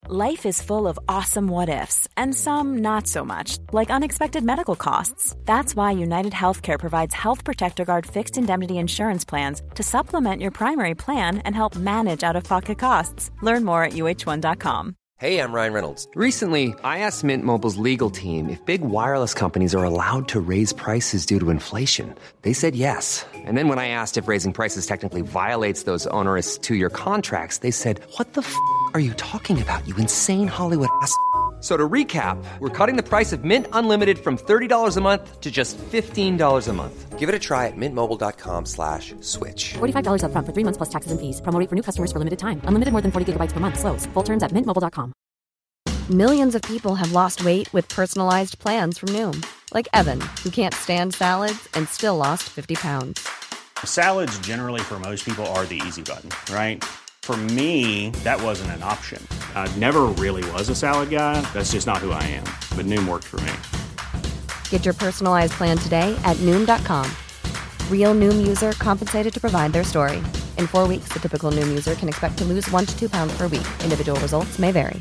Life is full of awesome what-ifs, and some not so much, like unexpected medical costs. That's why United Healthcare provides Health Protector Guard fixed indemnity insurance plans to supplement your primary plan and help manage out-of-pocket costs. Learn more at uh1.com. Hey, I'm Ryan Reynolds. Recently, I asked Mint Mobile's legal team if big wireless companies are allowed to raise prices due to inflation. They said yes. And then when I asked if raising prices technically violates those onerous two-year contracts, they said, "What the f*** are you talking about, you insane Hollywood ass?" So to recap, we're cutting the price of Mint Unlimited from $30 a month to just $15 a month. Give it a try at mintmobile.com/switch. $45 up front for 3 months plus taxes and fees. Promo rate for new customers for limited time. Unlimited more than 40 gigabytes per month. Slows full terms at mintmobile.com. Millions of people have lost weight with personalized plans from Noom. Like Evan, who can't stand salads and still lost 50 pounds. Salads generally for most people are the easy button, right? For me, that wasn't an option. I never really was a salad guy. That's just not who I am. But Noom worked for me. Get your personalized plan today at Noom.com. Real Noom user compensated to provide their story. In 4 weeks, the typical Noom user can expect to lose 1 to 2 pounds per week. Individual results may vary.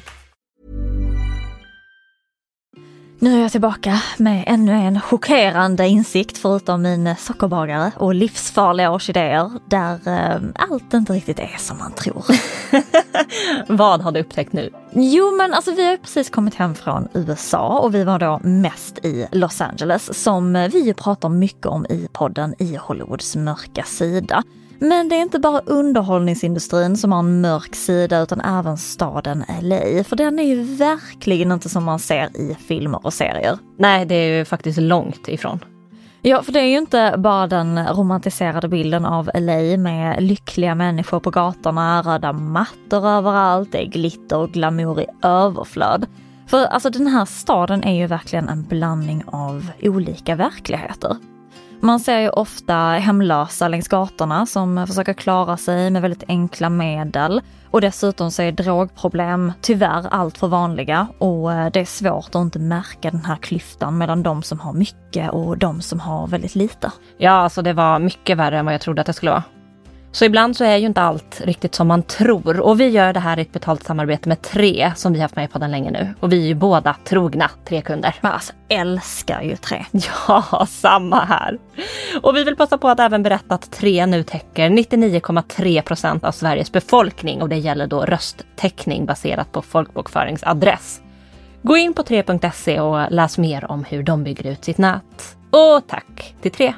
Nu är jag tillbaka med ännu en chockerande insikt förutom min sockerbagare och livsfarliga orkidéer där allt inte riktigt är som man tror. Vad har du upptäckt nu? Jo, men alltså vi har precis kommit hem från USA och vi var då mest i Los Angeles som vi pratar mycket om i podden I Hollywoods mörka sida. Men det är inte bara underhållningsindustrin som har en mörk sida utan även staden LA. För den är ju verkligen inte som man ser i filmer och serier. Nej, det är ju faktiskt långt ifrån. Ja, för det är ju inte bara den romantiserade bilden av LA med lyckliga människor på gatorna, röda mattor överallt, det är glitter och glamour i överflöd. För alltså den här staden är ju verkligen en blandning av olika verkligheter. Man ser ju ofta hemlösa längs gatorna som försöker klara sig med väldigt enkla medel. Och dessutom så är drogproblem tyvärr allt för vanliga. Och det är svårt att inte märka den här klyftan mellan de som har mycket och de som har väldigt lite. Ja, alltså det var mycket värre än vad jag trodde att det skulle vara. Så ibland så är ju inte allt riktigt som man tror. Och vi gör det här i ett betalt samarbete med 3 som vi har haft med på den länge nu. Och vi är ju båda trogna 3-kunder. Men alltså, älskar ju 3. Ja, samma här. Och vi vill passa på att även berätta att 3 nu täcker 99,3% av Sveriges befolkning. Och det gäller då rösttäckning baserat på folkbokföringsadress. Gå in på 3.se och läs mer om hur de bygger ut sitt nät. Och tack till 3.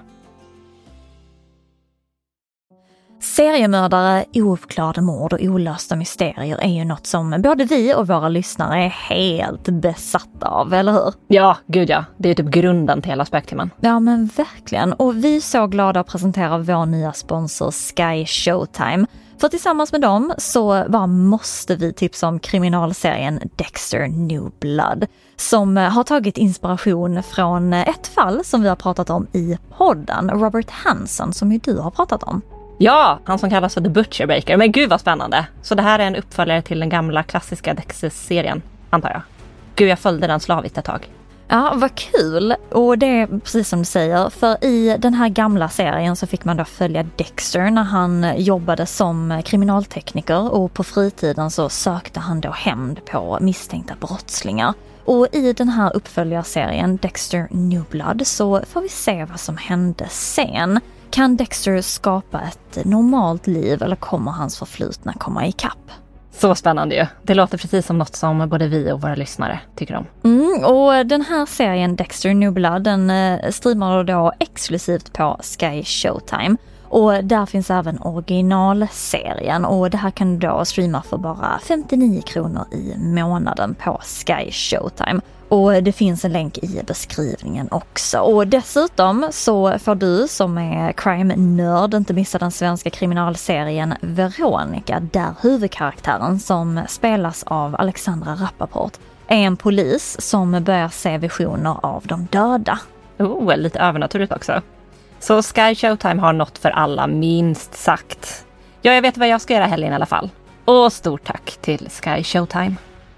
Seriemördare, ouppklarade mord och olösta mysterier är ju något som både vi och våra lyssnare är helt besatta av, eller hur? Ja, gud ja. Det är typ grunden till hela Spöktimmen. Ja, men verkligen. Och vi är så glada att presentera vår nya sponsor Sky Showtime. För tillsammans med dem så bara måste vi tipsa om kriminalserien Dexter New Blood. Som har tagit inspiration från ett fall som vi har pratat om i podden. Robert Hansen, som ju du har pratat om. Ja, han som kallas för The Butcher Baker. Men gud vad spännande. Så det här är en uppföljare till den gamla klassiska Dexter-serien, antar jag. Gud, jag följde den slavigt ett tag. Ja, vad kul. Och det är precis som du säger. För i den här gamla serien så fick man då följa Dexter när han jobbade som kriminaltekniker. Och på fritiden så sökte han då hämnd på misstänkta brottslingar. Och i den här uppföljarserien Dexter New Blood så får vi se vad som hände sen. Kan Dexter skapa ett normalt liv eller kommer hans förflutna komma ikapp? Så spännande ju. Det låter precis som något som både vi och våra lyssnare tycker om. Och den här serien Dexter New Blood den streamar då exklusivt på Sky Showtime. Och där finns även originalserien och det här kan du då streama för bara 59 kronor i månaden på Sky Showtime. Och det finns en länk i beskrivningen också. Och dessutom så får du som är crime-nörd inte missa den svenska kriminalserien Veronica, där huvudkaraktären som spelas av Alexandra Rappaport är en polis som börjar se visioner av de döda. Lite övernaturligt också. Så Sky Showtime har något för alla, minst sagt. Ja, jag vet vad jag ska göra helgen i alla fall. Och stort tack till Sky Showtime.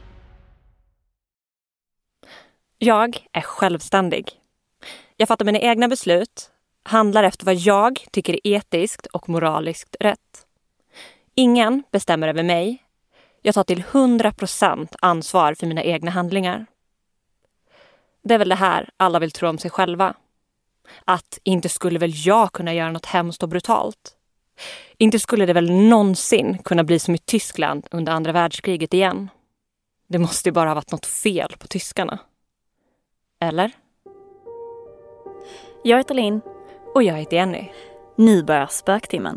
Jag är självständig. Jag fattar mina egna beslut, handlar efter vad jag tycker är etiskt och moraliskt rätt. Ingen bestämmer över mig. Jag tar till 100% ansvar för mina egna handlingar. Det är väl det här alla vill tro om sig själva. Att inte skulle väl jag kunna göra något hemskt och brutalt. Inte skulle det väl någonsin kunna bli som i Tyskland under andra världskriget igen. Det måste ju bara ha varit något fel på tyskarna. Eller? Jag heter Linn. Och jag heter Jenny. Nu börjar spöktimmen.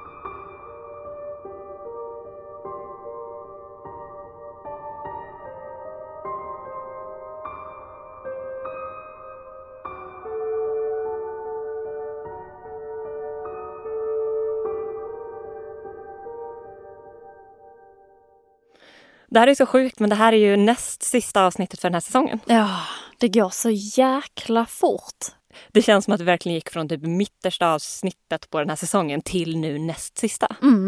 Det här är så sjukt, men det här är ju näst sista avsnittet för den här säsongen. Ja, det går så jäkla fort. Det känns som att vi verkligen gick från typ mittersta avsnittet på den här säsongen till nu näst sista.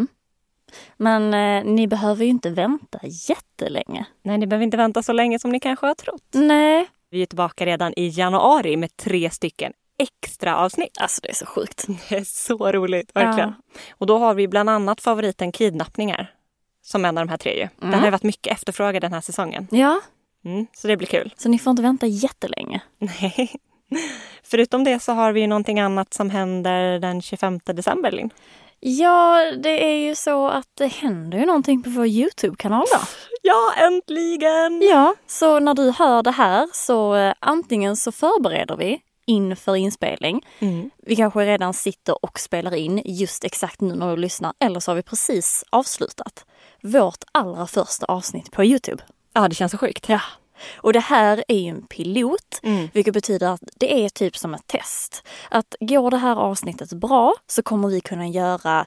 Men ni behöver ju inte vänta jättelänge. Nej, ni behöver inte vänta så länge som ni kanske har trott. Nej. Vi är tillbaka redan i januari med 3 stycken extra avsnitt. Alltså det är så sjukt. Det är så roligt, verkligen. Ja. Och då har vi bland annat favoriten kidnappningar. Som en av de här 3 ju. Den har ju varit mycket efterfrågad den här säsongen. Ja. Så det blir kul. Så ni får inte vänta jättelänge. Nej. Förutom det så har vi ju någonting annat som händer den 25 december, Linn. Ja, det är ju så att det händer ju någonting på vår YouTube-kanal då. Ja, äntligen! Ja, så när du hör det här så antingen så förbereder vi inför inspelning. Vi kanske redan sitter och spelar in just exakt nu när du lyssnar. Eller så har vi precis avslutat vårt allra första avsnitt på YouTube. Ja, det känns så sjukt. Ja. Och det här är ju en pilot, vilket betyder att det är typ som ett test. Att går det här avsnittet bra så kommer vi kunna göra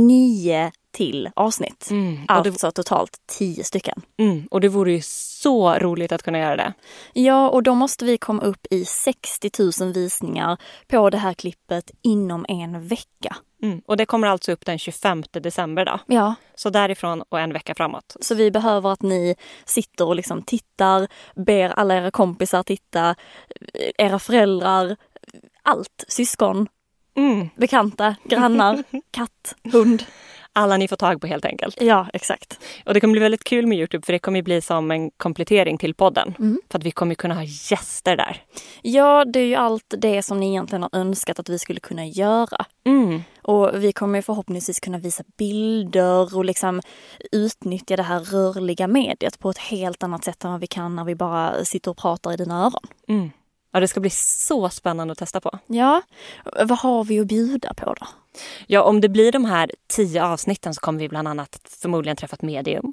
9 till avsnitt. Alltså totalt 10 stycken. Och det vore ju så roligt att kunna göra det. Ja, och då måste vi komma upp i 60 000 visningar på det här klippet inom en vecka. Och det kommer alltså upp den 25 december då. Ja. Så därifrån och en vecka framåt. Så vi behöver att ni sitter och liksom tittar, ber alla era kompisar titta, era föräldrar, allt, syskon, bekanta, grannar, katt, hund. Alla ni får tag på helt enkelt. Ja, exakt. Och det kommer bli väldigt kul med YouTube för det kommer bli som en komplettering till podden. För att vi kommer kunna ha gäster där. Ja, det är ju allt det som ni egentligen har önskat att vi skulle kunna göra. Och vi kommer förhoppningsvis kunna visa bilder och liksom utnyttja det här rörliga mediet på ett helt annat sätt än vad vi kan när vi bara sitter och pratar i dina öron. Ja, det ska bli så spännande att testa på. Ja, vad har vi att bjuda på då? Ja, om det blir de här 10 avsnitten så kommer vi bland annat förmodligen träffa ett medium.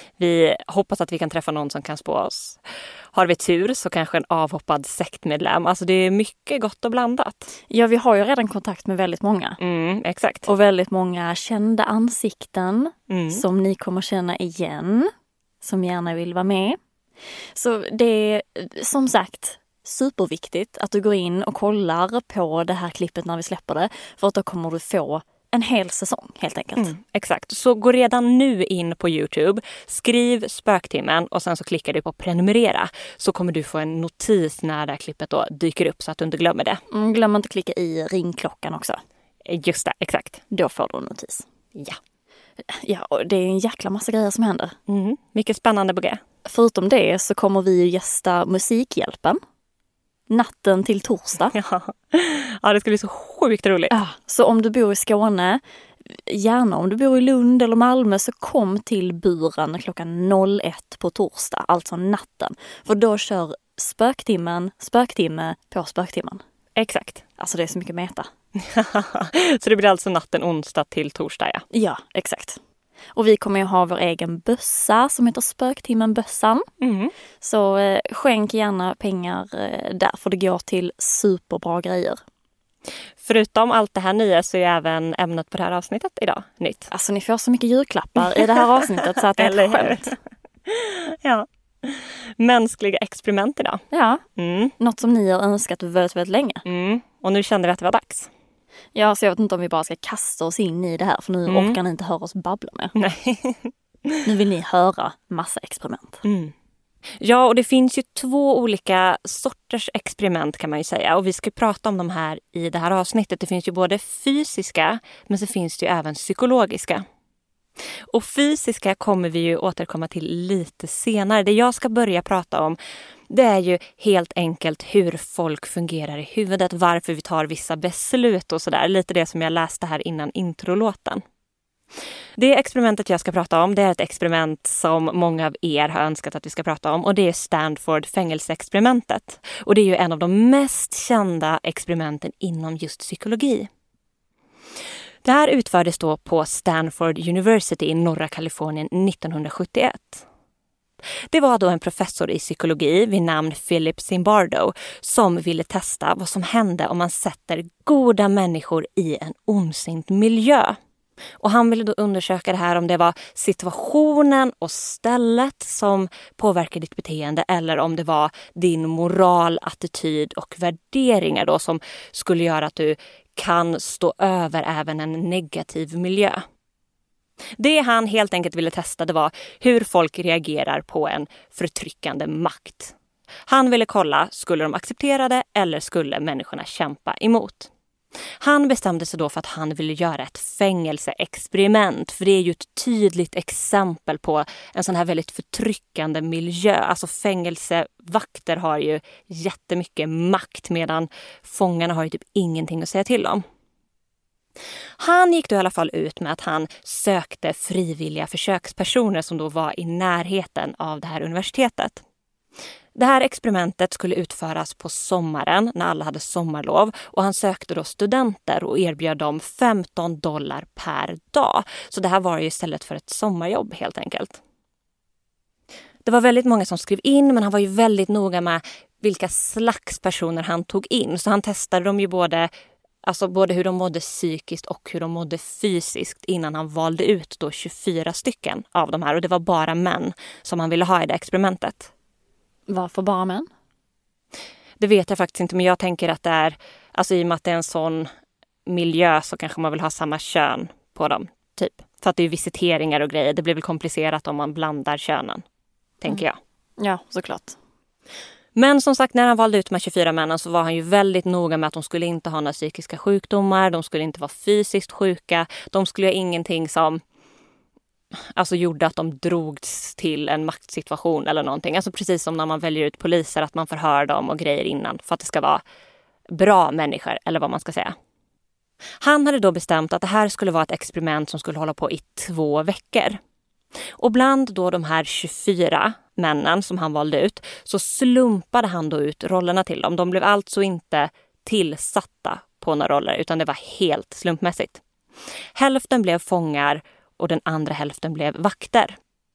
Vi hoppas att vi kan träffa någon som kan spå oss. Har vi tur så kanske en avhoppad sektmedlem. Alltså det är mycket gott och blandat. Ja, vi har ju redan kontakt med väldigt många. Exakt. Och väldigt många kända ansikten som ni kommer känna igen. Som gärna vill vara med. Så det är som sagt superviktigt att du går in och kollar på det här klippet när vi släpper det. För att då kommer du få en hel säsong helt enkelt. Exakt. Så gå redan nu in på YouTube, skriv spöktimmen och sen så klickar du på prenumerera. Så kommer du få en notis när det här klippet då dyker upp så att du inte glömmer det. Glöm inte klicka i ringklockan också. Just det, exakt. Då får du en notis. Ja. Ja, och det är en jäkla massa grejer som händer. Mycket spännande på G. Förutom det så kommer vi ju gästa Musikhjälpen. Natten till torsdag. Ja, det ska bli så sjukt roligt. Ja, så om du bor i Skåne, gärna om du bor i Lund eller Malmö, så kom till Buren klockan 01 på torsdag, alltså natten. För då kör spöktimme på spöktimmen. Exakt. Alltså det är så mycket meta. Så det blir alltså natten onsdag till torsdag, ja. Ja, exakt. Och vi kommer ju ha vår egen bössa som heter Spöktimmen-bössan. Så skänk gärna pengar där, för det går till superbra grejer. Förutom allt det här nya så är även ämnet på det här avsnittet idag nytt. Alltså ni får så mycket julklappar i det här avsnittet så att det är ett skämt. Ja. Mänskliga experiment idag. Ja, något som ni har önskat väldigt länge. Och nu kände vi att det var dags. Ja, så jag vet inte om vi bara ska kasta oss in i det här, för nu orkar ni inte höra oss babbla med. Nej. Nu vill ni höra massa experiment. Ja, och det finns ju 2 olika sorters experiment kan man ju säga. Och vi ska prata om de här i det här avsnittet. Det finns ju både fysiska, men så finns det ju även psykologiska. Och fysiska kommer vi ju återkomma till lite senare. Det jag ska börja prata om, det är ju helt enkelt hur folk fungerar i huvudet, varför vi tar vissa beslut och sådär. Lite det som jag läste här innan introlåten. Det experimentet jag ska prata om, det är ett experiment som många av er har önskat att vi ska prata om, och det är Stanford fängelseexperimentet. Och det är ju en av de mest kända experimenten inom just psykologi. Det här utfördes då på Stanford University i norra Kalifornien 1971. Det var då en professor i psykologi vid namn Philip Zimbardo som ville testa vad som hände om man sätter goda människor i en ondsint miljö. Och han ville då undersöka det här om det var situationen och stället som påverkar ditt beteende eller om det var din moral, attityd och värderingar då som skulle göra att du kan stå över även en negativ miljö. Det han helt enkelt ville testa, det var hur folk reagerar på en förtryckande makt. Han ville kolla, skulle de acceptera det eller skulle människorna kämpa emot? Han bestämde sig då för att han ville göra ett fängelseexperiment, för det är ju ett tydligt exempel på en sån här väldigt förtryckande miljö. Alltså fängelsevakter har ju jättemycket makt medan fångarna har ju typ ingenting att säga till om. Han gick då i alla fall ut med att han sökte frivilliga försökspersoner som då var i närheten av det här universitetet. Det här experimentet skulle utföras på sommaren när alla hade sommarlov och han sökte då studenter och erbjöd dem $15 per dag. Så det här var ju istället för ett sommarjobb helt enkelt. Det var väldigt många som skrev in, men han var ju väldigt noga med vilka slags personer han tog in. Så han testade dem ju både hur de mådde psykiskt och hur de mådde fysiskt innan han valde ut då 24 stycken av de här. Och det var bara män som han ville ha i det experimentet. Varför bara män? Det vet jag faktiskt inte, men jag tänker att det är, alltså i och med att det är en sån miljö så kanske man vill ha samma kön på dem, typ. För att det är visiteringar och grejer, det blir väl komplicerat om man blandar könen, tänker jag. Ja, såklart. Men som sagt, när han valde ut de här 24 männen så var han ju väldigt noga med att de skulle inte ha några psykiska sjukdomar, de skulle inte vara fysiskt sjuka, de skulle ha ingenting som gjorde att de drogs till en maktsituation eller någonting. Alltså precis som när man väljer ut poliser, att man förhör dem och grejer innan för att det ska vara bra människor, eller vad man ska säga. Han hade då bestämt att det här skulle vara ett experiment som skulle hålla på i 2 veckor. Och bland då de här 24 männen som han valde ut så slumpade han då ut rollerna till dem. De blev alltså inte tillsatta på några roller utan det var helt slumpmässigt. Hälften blev fångar och den andra hälften blev vakter.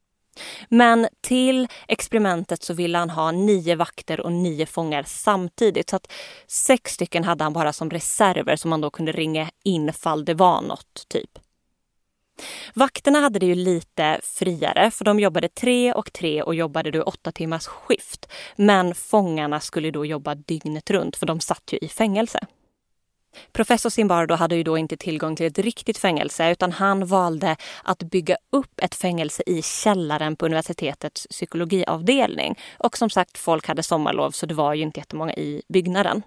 Men till experimentet så ville han ha 9 vakter och 9 fångar samtidigt. Så att 6 stycken hade han bara som reserver som man då kunde ringa in fall det var något typ. Vakterna hade det ju lite friare för de jobbade 3 och 3 och jobbade då 8 timmars skift. Men fångarna skulle då jobba dygnet runt för de satt ju i fängelse. Professor Zimbardo hade ju då inte tillgång till ett riktigt fängelse utan han valde att bygga upp ett fängelse i källaren på universitetets psykologiavdelning. Och som sagt, folk hade sommarlov så det var ju inte jättemånga i byggnaden.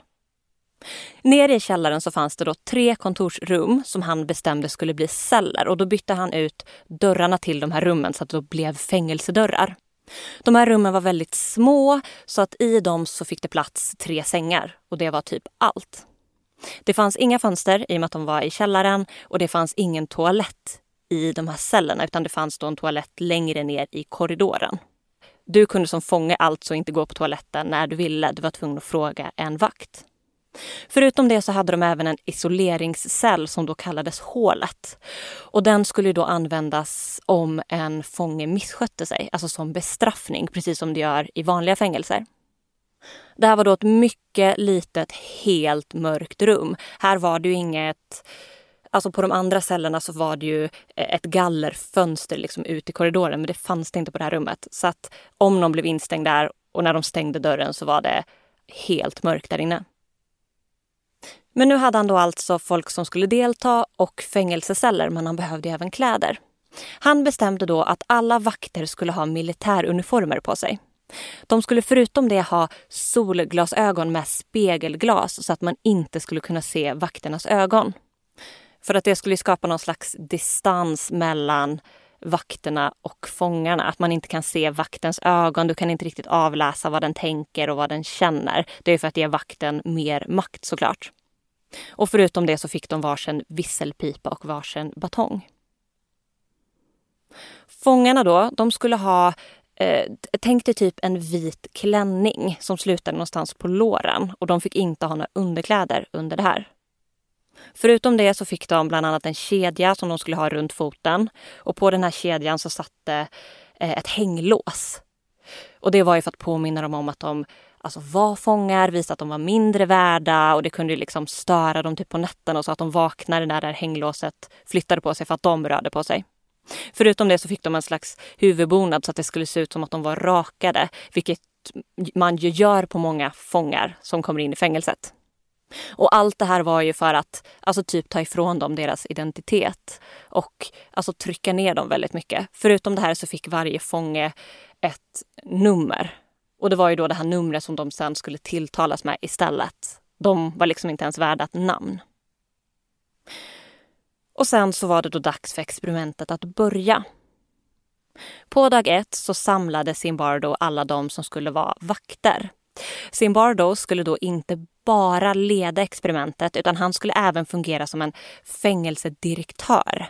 Nere i källaren så fanns det då 3 kontorsrum som han bestämde skulle bli celler och då bytte han ut dörrarna till de här rummen så att det då blev fängelsedörrar. De här rummen var väldigt små så att i dem så fick det plats 3 sängar och det var typ allt. Det fanns inga fönster i och med att de var i källaren och det fanns ingen toalett i de här cellerna utan det fanns då en toalett längre ner i korridoren. Du kunde som fånge alltså inte gå på toaletten när du ville, du var tvungen att fråga en vakt. Förutom det så hade de även en isoleringscell som då kallades hålet. Och den skulle då användas om en fånge misskötte sig, alltså som bestraffning, precis som det gör i vanliga fängelser. Det här var då ett mycket litet, helt mörkt rum. Här var det ju inget, alltså på de andra cellerna så var det ju ett gallerfönster liksom ut i korridoren, men det fanns det inte på det här rummet. Så att om någon blev instängd där och när de stängde dörren så var det helt mörkt där inne. Men nu hade han då alltså folk som skulle delta och fängelseceller, men han behövde även kläder. Han bestämde då att alla vakter skulle ha militäruniformer på sig. De skulle förutom det ha solglasögon med spegelglas så att man inte skulle kunna se vakternas ögon. För att det skulle skapa någon slags distans mellan vakterna och fångarna. Att man inte kan se vaktens ögon, du kan inte riktigt avläsa vad den tänker och vad den känner. Det är för att ge vakten mer makt såklart. Och förutom det så fick de varsin visselpipa och varsin batong. Fångarna då, de skulle ha, tänk dig typ en vit klänning som slutade någonstans på låren. Och de fick inte ha några underkläder under det här. Förutom det så fick de bland annat en kedja som de skulle ha runt foten. Och på den här kedjan så satte ett hänglås. Och det var ju för att påminna dem om att de var fångar, visa att de var mindre värda. Och det kunde ju liksom störa dem typ på nätterna så att de vaknade när det här hänglåset flyttade på sig för att de rörde på sig. Förutom det så fick de en slags huvudbonad så att det skulle se ut som att de var rakade. Vilket man ju gör på många fångar som kommer in i fängelset. Och allt det här var ju för att typ ta ifrån dem deras identitet och trycka ner dem väldigt mycket. Förutom det här så fick varje fånge ett nummer. Och det var ju då det här numret som de sen skulle tilltalas med istället. De var liksom inte ens värda ett namn. Och sen så var det då dags för experimentet att börja. På dag 1 så samlade Zimbardo alla de som skulle vara vakter. Zimbardo skulle då inte bara leda experimentet utan han skulle även fungera som en fängelsedirektör.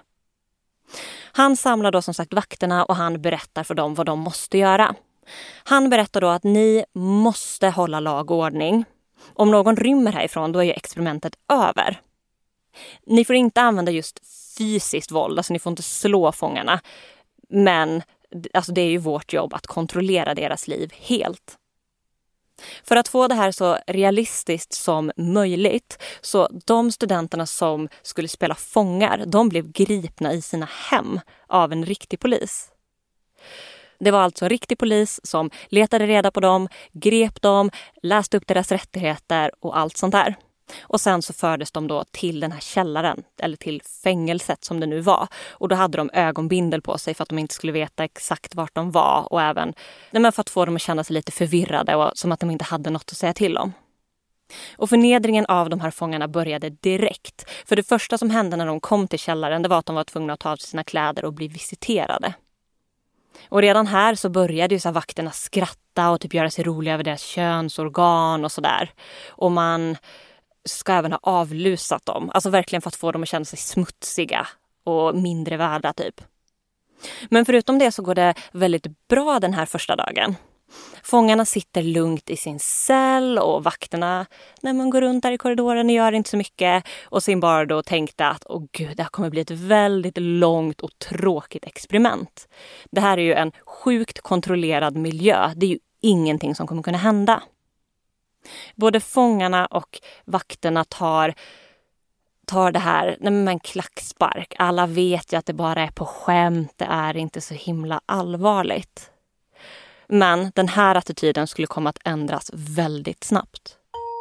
Han samlar då som sagt vakterna och han berättar för dem vad de måste göra. Han berättar då att ni måste hålla lag och ordning. Om någon rymmer härifrån då är ju experimentet över. Ni får inte använda just fysiskt våld, ni får inte slå fångarna. Men det är ju vårt jobb att kontrollera deras liv helt. För att få det här så realistiskt som möjligt så de studenterna som skulle spela fångar, de blev gripna i sina hem av en riktig polis. Det var alltså en riktig polis som letade reda på dem, grep dem, läste upp deras rättigheter och allt sånt där. Och sen så fördes de då till den här källaren, eller till fängelset som det nu var. Och då hade de ögonbindel på sig för att de inte skulle veta exakt vart de var. Och även för att få dem att känna sig lite förvirrade och som att de inte hade något att säga till om. Och förnedringen av de här fångarna började direkt. För det första som hände när de kom till källaren, det var att de var tvungna att ta av sig sina kläder och bli visiterade. Och redan här så började ju så här vakterna skratta och typ göra sig roliga över deras könsorgan och sådär. Och man ska även ha avlusat dem. Verkligen för att få dem att känna sig smutsiga och mindre värda typ. Men förutom det så går det väldigt bra den här första dagen. Fångarna sitter lugnt i sin cell och vakterna när man går runt där i korridoren och gör inte så mycket. Och Zimbardo tänkte att det här kommer bli ett väldigt långt och tråkigt experiment. Det här är ju en sjukt kontrollerad miljö. Det är ju ingenting som kommer kunna hända. Både fångarna och vakterna tar det här med en klackspark. Alla vet ju att det bara är på skämt. Det är inte så himla allvarligt. Men den här attityden skulle komma att ändras väldigt snabbt.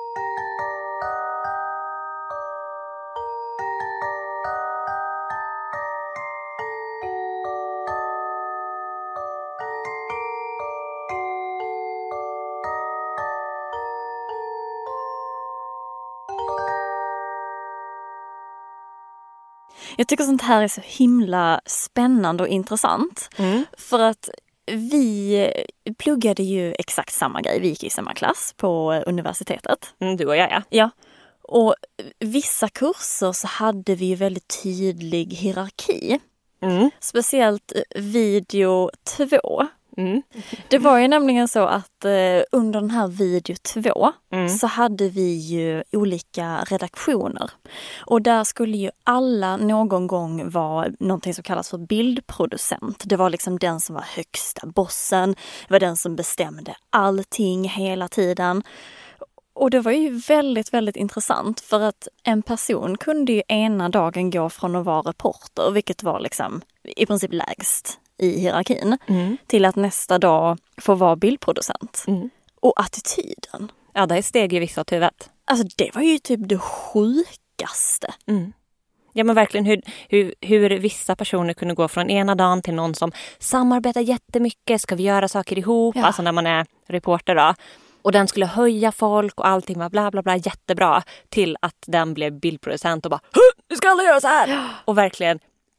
Jag tycker sånt här är så himla spännande och intressant. För att vi pluggade ju exakt samma grej. Vi gick i samma klass på universitetet. Du och jag, ja. Ja. Och vissa kurser så hade vi ju väldigt tydlig hierarki. Speciellt video 2. Det var ju nämligen så att under den här video 2 så hade vi ju olika redaktioner. Och där skulle ju alla någon gång vara någonting som kallas för bildproducent. Det var liksom den som var högsta bossen. Det var den som bestämde allting hela tiden. Och det var ju väldigt, väldigt intressant för att en person kunde ju ena dagen gå från att vara reporter, vilket var liksom i princip lägst i hierarkin, till att nästa dag få vara bildproducent. Och attityden. Ja, det steg ju vissa åt huvudet. Det var ju typ det sjukaste. Ja, men verkligen hur vissa personer kunde gå från ena dagen till någon som samarbetar jättemycket. Ska vi göra saker ihop? Ja. När man är reporter då. Och den skulle höja folk och allting var bla bla bla jättebra. Till att den blev bildproducent och bara, nu ska alla göra så här! Ja. Och verkligen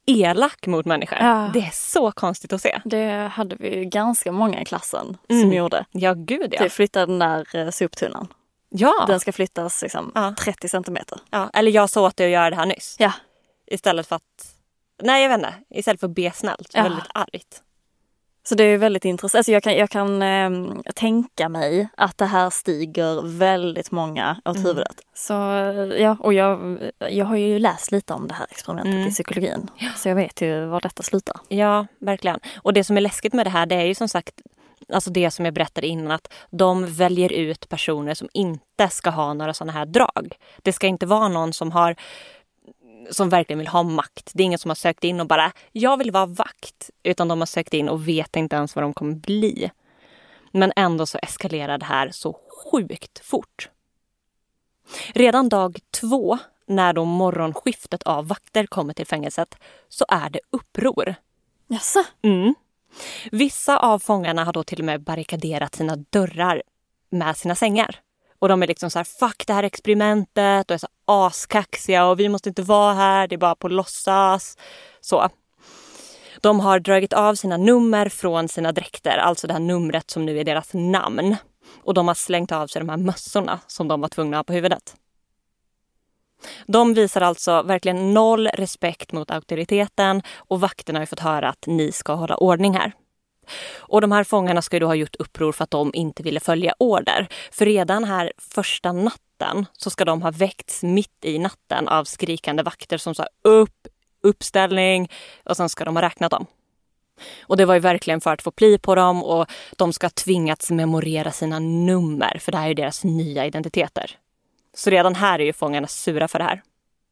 elak mot människor. Ja. Det är så konstigt att se. Det hade vi ganska många i klassen som gjorde. Ja, gud ja. Det flyttade den där soptunnan. Ja. Den ska flyttas liksom 30 centimeter. Ja. Eller jag sa åt dig att göra det här nyss. Ja. Istället för att... Nej, jag vet inte. Istället för att be snällt. Ja. Väldigt argt. Så det är väldigt intressant. Alltså jag kan tänka mig att det här stiger väldigt många åt huvudet. Så ja, och jag har ju läst lite om det här experimentet i psykologin. Så jag vet ju var detta slutar. Ja, verkligen. Och det som är läskigt med det här, det är ju som sagt, alltså det som jag berättade innan, att de väljer ut personer som inte ska ha några sådana här drag. Det ska inte vara någon som verkligen vill ha makt. Det är ingen som har sökt in och bara, jag vill vara vakt. Utan de har sökt in och vet inte ens vad de kommer bli. Men ändå så eskalerar det här så sjukt fort. Redan dag 2, när då morgonskiftet av vakter kommer till fängelset, så är det uppror. Jaså? Vissa av fångarna har då till och med barrikaderat sina dörrar med sina sängar. Och de är liksom så här, fuck det här experimentet och är så askaxiga och vi måste inte vara här, det är bara på låtsas. Så. De har dragit av sina nummer från sina dräkter, alltså det här numret som nu är deras namn. Och de har slängt av sig de här mössorna som de var tvungna att ha på huvudet. De visar alltså verkligen noll respekt mot auktoriteten och vakterna har fått höra att ni ska hålla ordning här. Och de här fångarna ska ju då ha gjort uppror för att de inte ville följa order. För redan här första natten så ska de ha väckts mitt i natten av skrikande vakter som sa uppställning och sen ska de ha räknat dem. Och det var ju verkligen för att få pli på dem och de ska tvingats memorera sina nummer för det här är ju deras nya identiteter. Så redan här är ju fångarna sura för det här.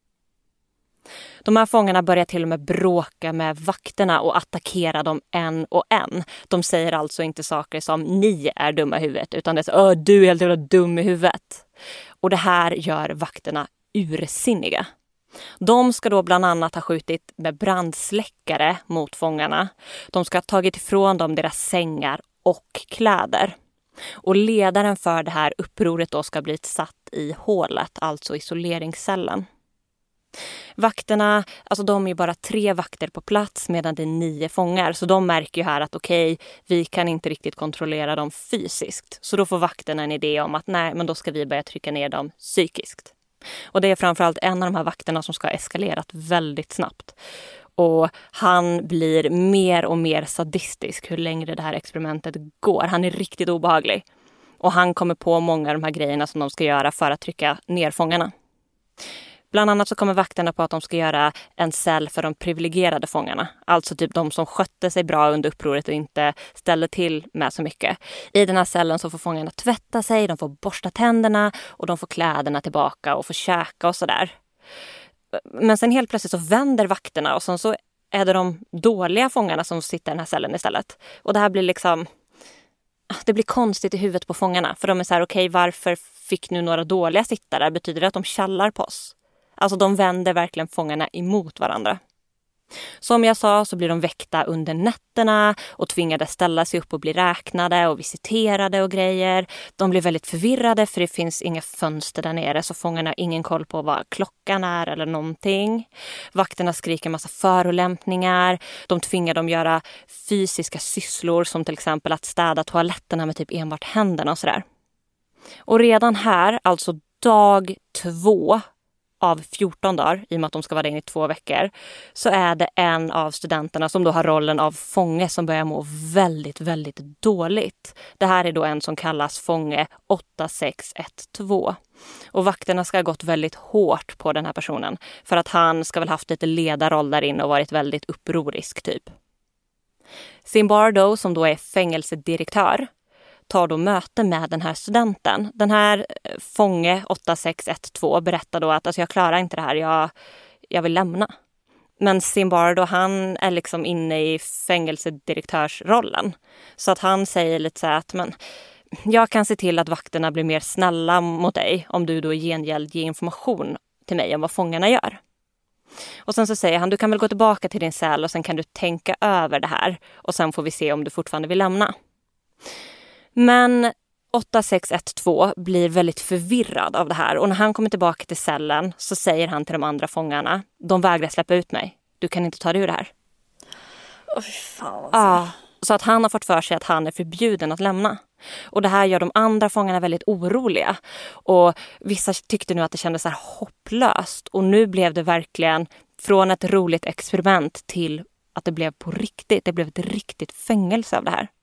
De här fångarna börjar till och med bråka med vakterna och attackera dem en och en. De säger alltså inte saker som ni är dumma i huvudet utan det är så, du är helt jävla dum i huvudet. Och det här gör vakterna ursinniga. De ska då bland annat ha skjutit med brandsläckare mot fångarna. De ska ha tagit ifrån dem deras sängar och kläder. Och ledaren för det här upproret då ska bli satt i hålet, alltså isoleringscellen. Vakterna, alltså de är ju bara 3 vakter på plats medan det är 9 fångar. Så de märker ju här att okej, vi kan inte riktigt kontrollera dem fysiskt. Så då får vakterna en idé om att nej, men då ska vi börja trycka ner dem psykiskt. Och det är framförallt en av de här vakterna som ska ha eskalerat väldigt snabbt. Och han blir mer och mer sadistisk hur längre det här experimentet går. Han är riktigt obehaglig. Och han kommer på många av de här grejerna som de ska göra för att trycka ner fångarna. Bland annat så kommer vakterna på att de ska göra en cell för de privilegierade fångarna. Alltså typ de som skötte sig bra under upproret och inte ställde till med så mycket. I den här cellen så får fångarna tvätta sig, de får borsta tänderna och de får kläderna tillbaka och får käka och sådär. Men sen helt plötsligt så vänder vakterna och så är det de dåliga fångarna som sitter i den här cellen istället. Och det här blir liksom... Det blir konstigt i huvudet på fångarna. För de är så här, okej, varför fick nu några dåliga sitta där? Betyder det att de kallar på oss? Alltså de vänder verkligen fångarna emot varandra. Som jag sa så blir de väckta under nätterna och tvingade ställa sig upp och bli räknade och visiterade och grejer. De blir väldigt förvirrade för det finns inga fönster där nere så fångarna har ingen koll på vad klockan är eller någonting. Vakterna skriker massa förolämpningar. De tvingar dem göra fysiska sysslor som till exempel att städa toaletterna med typ enbart händerna och sådär. Och redan här, alltså dag 2 av 14 dagar, i och med att de ska vara där in i 2 veckor, så är det en av studenterna som då har rollen av fånge som börjar må väldigt, väldigt dåligt. Det här är då en som kallas fånge 8612. Och vakterna ska ha gått väldigt hårt på den här personen för att han ska väl haft lite ledarroll där inne och varit väldigt upprorisk typ. Zimbardo, som då är fängelsedirektör, tar då möte med den här studenten. Den här fånge 8612 berättar då att alltså, jag klarar inte det här, jag vill lämna. Men Zimbardo, han är liksom inne i fängelsedirektörsrollen. Så att han säger lite så här att men, jag kan se till att vakterna blir mer snälla mot dig om du då i gengäld ger information till mig om vad fångarna gör. Och sen så säger han, du kan väl gå tillbaka till din cell och sen kan du tänka över det här. Och sen får vi se om du fortfarande vill lämna. Men 8612 blir väldigt förvirrad av det här och när han kommer tillbaka till cellen så säger han till de andra fångarna, de vägrar släppa ut mig. du kan inte ta dig ur det här. Fy fan alltså. Ja, så att han har fått för sig att han är förbjuden att lämna. Och det här gör de andra fångarna väldigt oroliga. Och vissa tyckte nu att det kändes så här hopplöst. Och nu blev det verkligen från ett roligt experiment till att det blev på riktigt. Det blev ett riktigt fängelse av det här.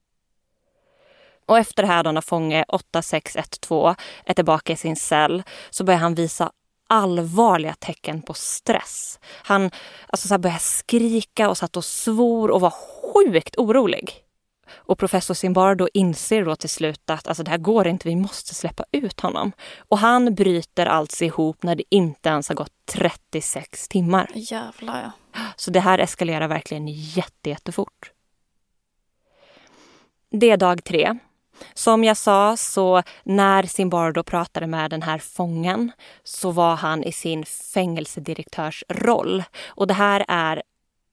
Och efter det här då när fånge 8612 är tillbaka i sin cell så börjar han visa allvarliga tecken på stress. Han alltså så här började skrika och satt och svor och var sjukt orolig. Och professor Zimbardo inser då till slut att alltså, det här går inte, vi måste släppa ut honom. Och han bryter alltså ihop när det inte ens har gått 36 timmar. Jävlar ja. Så det här eskalerar verkligen jättefort. Det är dag 3. Som jag sa så när Zimbardo pratade med den här fången så var han i sin fängelsedirektörs roll. Och det här är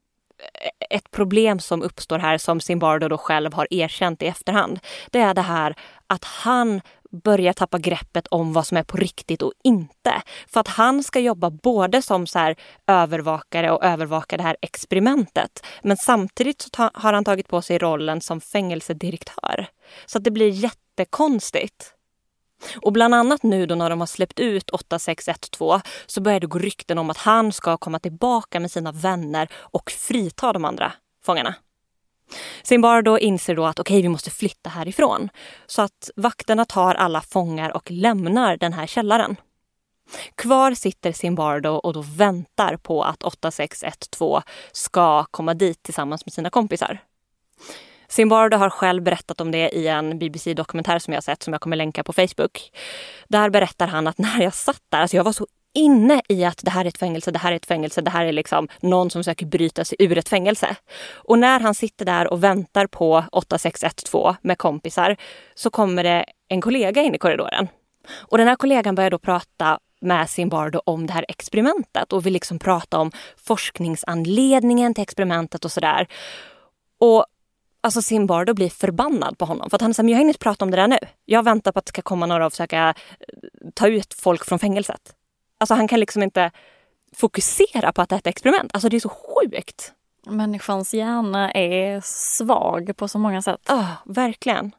ett problem som uppstår här som Zimbardo då själv har erkänt i efterhand. Det är det här att han börjar tappa greppet om vad som är på riktigt och inte. För att han ska jobba både som så här övervakare och övervaka det här experimentet. Men samtidigt så har han tagit på sig rollen som fängelsedirektör. Så att det blir jättekonstigt. Och bland annat nu då när de har släppt ut 8612 så börjar det gå rykten om att han ska komma tillbaka med sina vänner och frita de andra fångarna. Zimbardo inser då att okej, vi måste flytta härifrån. Så att vakterna tar alla fångar och lämnar den här källaren. Kvar sitter Zimbardo och då väntar på att 8612 ska komma dit tillsammans med sina kompisar. Zimbardo har själv berättat om det i en BBC-dokumentär som jag sett som jag kommer länka på Facebook. Där berättar han att när jag satt där, alltså jag var så inne i att det här är ett fängelse, det här är ett fängelse, det här är liksom någon som försöker bryta sig ur ett fängelse. Och när han sitter där och väntar på 8612 med kompisar så kommer det en kollega in i korridoren. Och den här kollegan börjar då prata med Zimbardo om det här experimentet och vill liksom prata om forskningsanledningen till experimentet och sådär. Och alltså Zimbardo blir förbannad på honom för att han säger, men jag hinner inte prata om det där nu. Jag väntar på att det ska komma några och försöka ta ut folk från fängelset. Alltså han kan liksom inte fokusera på att det är ett experiment. Alltså det är så sjukt. Människans hjärna är svag på så många sätt. Ja, verkligen.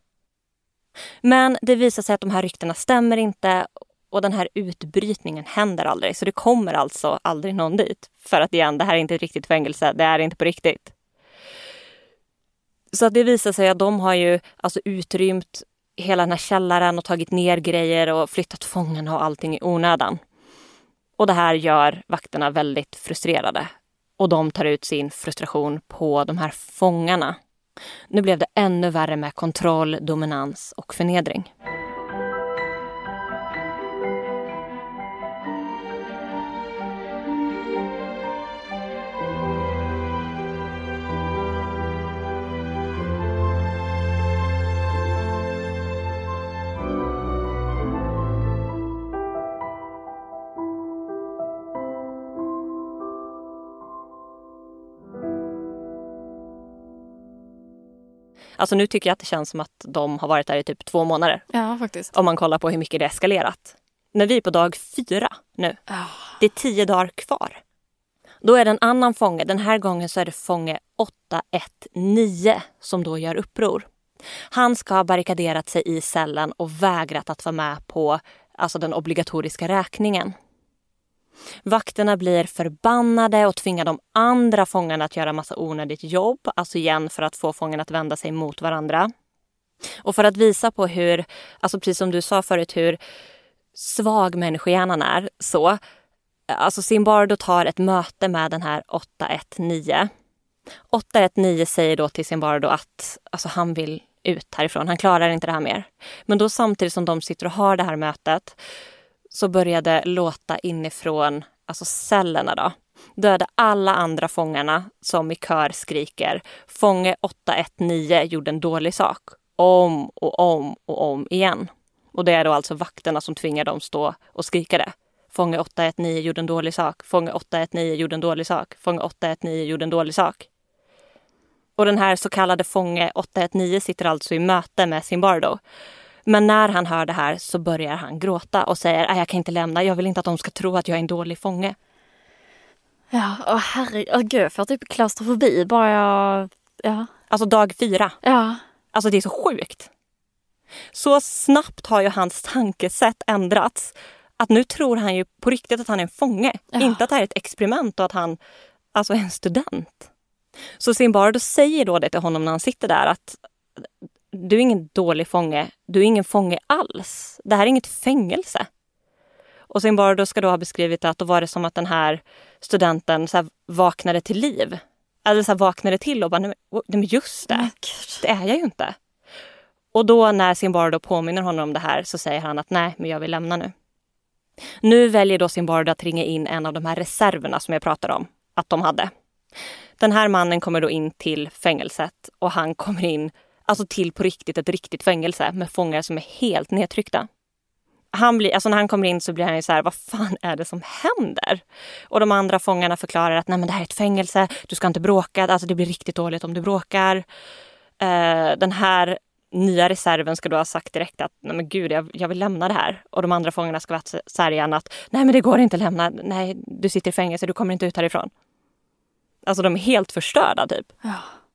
Men det visar sig att de här ryktena stämmer inte och den här utbrytningen händer aldrig. Så det kommer alltså aldrig någon dit. För att igen, det här är inte ett riktigt fängelse. Det är inte på riktigt. Så att det visar sig att de har ju alltså utrymt hela den här källaren och tagit ner grejer och flyttat fångarna och allting i onödan. Och det här gör vakterna väldigt frustrerade. Och de tar ut sin frustration på de här fångarna. Nu blev det ännu värre med kontroll, dominans och förnedring. Alltså nu tycker jag att det känns som att de har varit där i typ 2 månader. Ja, faktiskt. Om man kollar på hur mycket det eskalerat. När vi är på dag 4 nu. Det är 10 dagar kvar. Då är det en annan fånge. Den här gången så är det fånge 819 som då gör uppror. Han ska ha barrikaderat sig i cellen och vägrat att vara med på alltså den obligatoriska räkningen. Vakterna blir förbannade och tvingar de andra fångarna att göra massa onödigt jobb. Alltså igen för att få fångarna att vända sig mot varandra. Och för att visa på hur, alltså precis som du sa förut, hur svag människohjärnan är. Så, alltså Zimbardo tar ett möte med den här 819. 819 säger då till Zimbardo att alltså, han vill ut härifrån. Han klarar inte det här mer. Men då samtidigt som de sitter och har det här mötet så började låta inifrån alltså cellerna då. Döda alla andra fångarna som i kör skriker. Fånge 819 gjorde en dålig sak. Om och om och om igen. Och det är då alltså vakterna som tvingar dem stå och skrika det. Fånge 819 gjorde en dålig sak. Fånge 819 gjorde en dålig sak. Fånge 819 gjorde en dålig sak. Och den här så kallade fånge 819 sitter alltså i möte med Zimbardo. Men när han hör det här så börjar han gråta och säger jag kan inte lämna, jag vill inte att de ska tro att jag är en dålig fånge. Ja, herregud, jag får typ klaustrofobi bara jag... Ja. Alltså dag 4. Ja. Alltså det är så sjukt. Så snabbt har ju hans tankesätt ändrats att nu tror han ju på riktigt att han är en fånge. Ja. Inte att det här är ett experiment och att han alltså är en student. Så Zimbardo säger då det till honom när han sitter där att du är ingen dålig fånge. Du är ingen fånge alls. Det här är inget fängelse. Och Zimbardo ska då ha beskrivit att då var det som att den här studenten så här vaknade till liv. Eller så här vaknade till och bara, nej men just det. Det är jag ju inte. Och då när Zimbardo påminner honom om det här så säger han att nej, men jag vill lämna nu. Nu väljer då Zimbardo att ringa in en av de här reserverna som jag pratade om att de hade. Den här mannen kommer då in till fängelset och han kommer in alltså till på riktigt ett riktigt fängelse med fångar som är helt nedtryckta. När han kommer in så blir han ju så här, vad fan är det som händer? Och de andra fångarna förklarar att nej men det här är ett fängelse, du ska inte bråka, alltså det blir riktigt dåligt om du bråkar. Den här nya reserven ska då ha sagt direkt att nej men gud, jag vill lämna det här. Och de andra fångarna ska vara så här igen att nej men det går inte att lämna, nej du sitter i fängelse, du kommer inte ut härifrån. Alltså de är helt förstörda typ. Ja.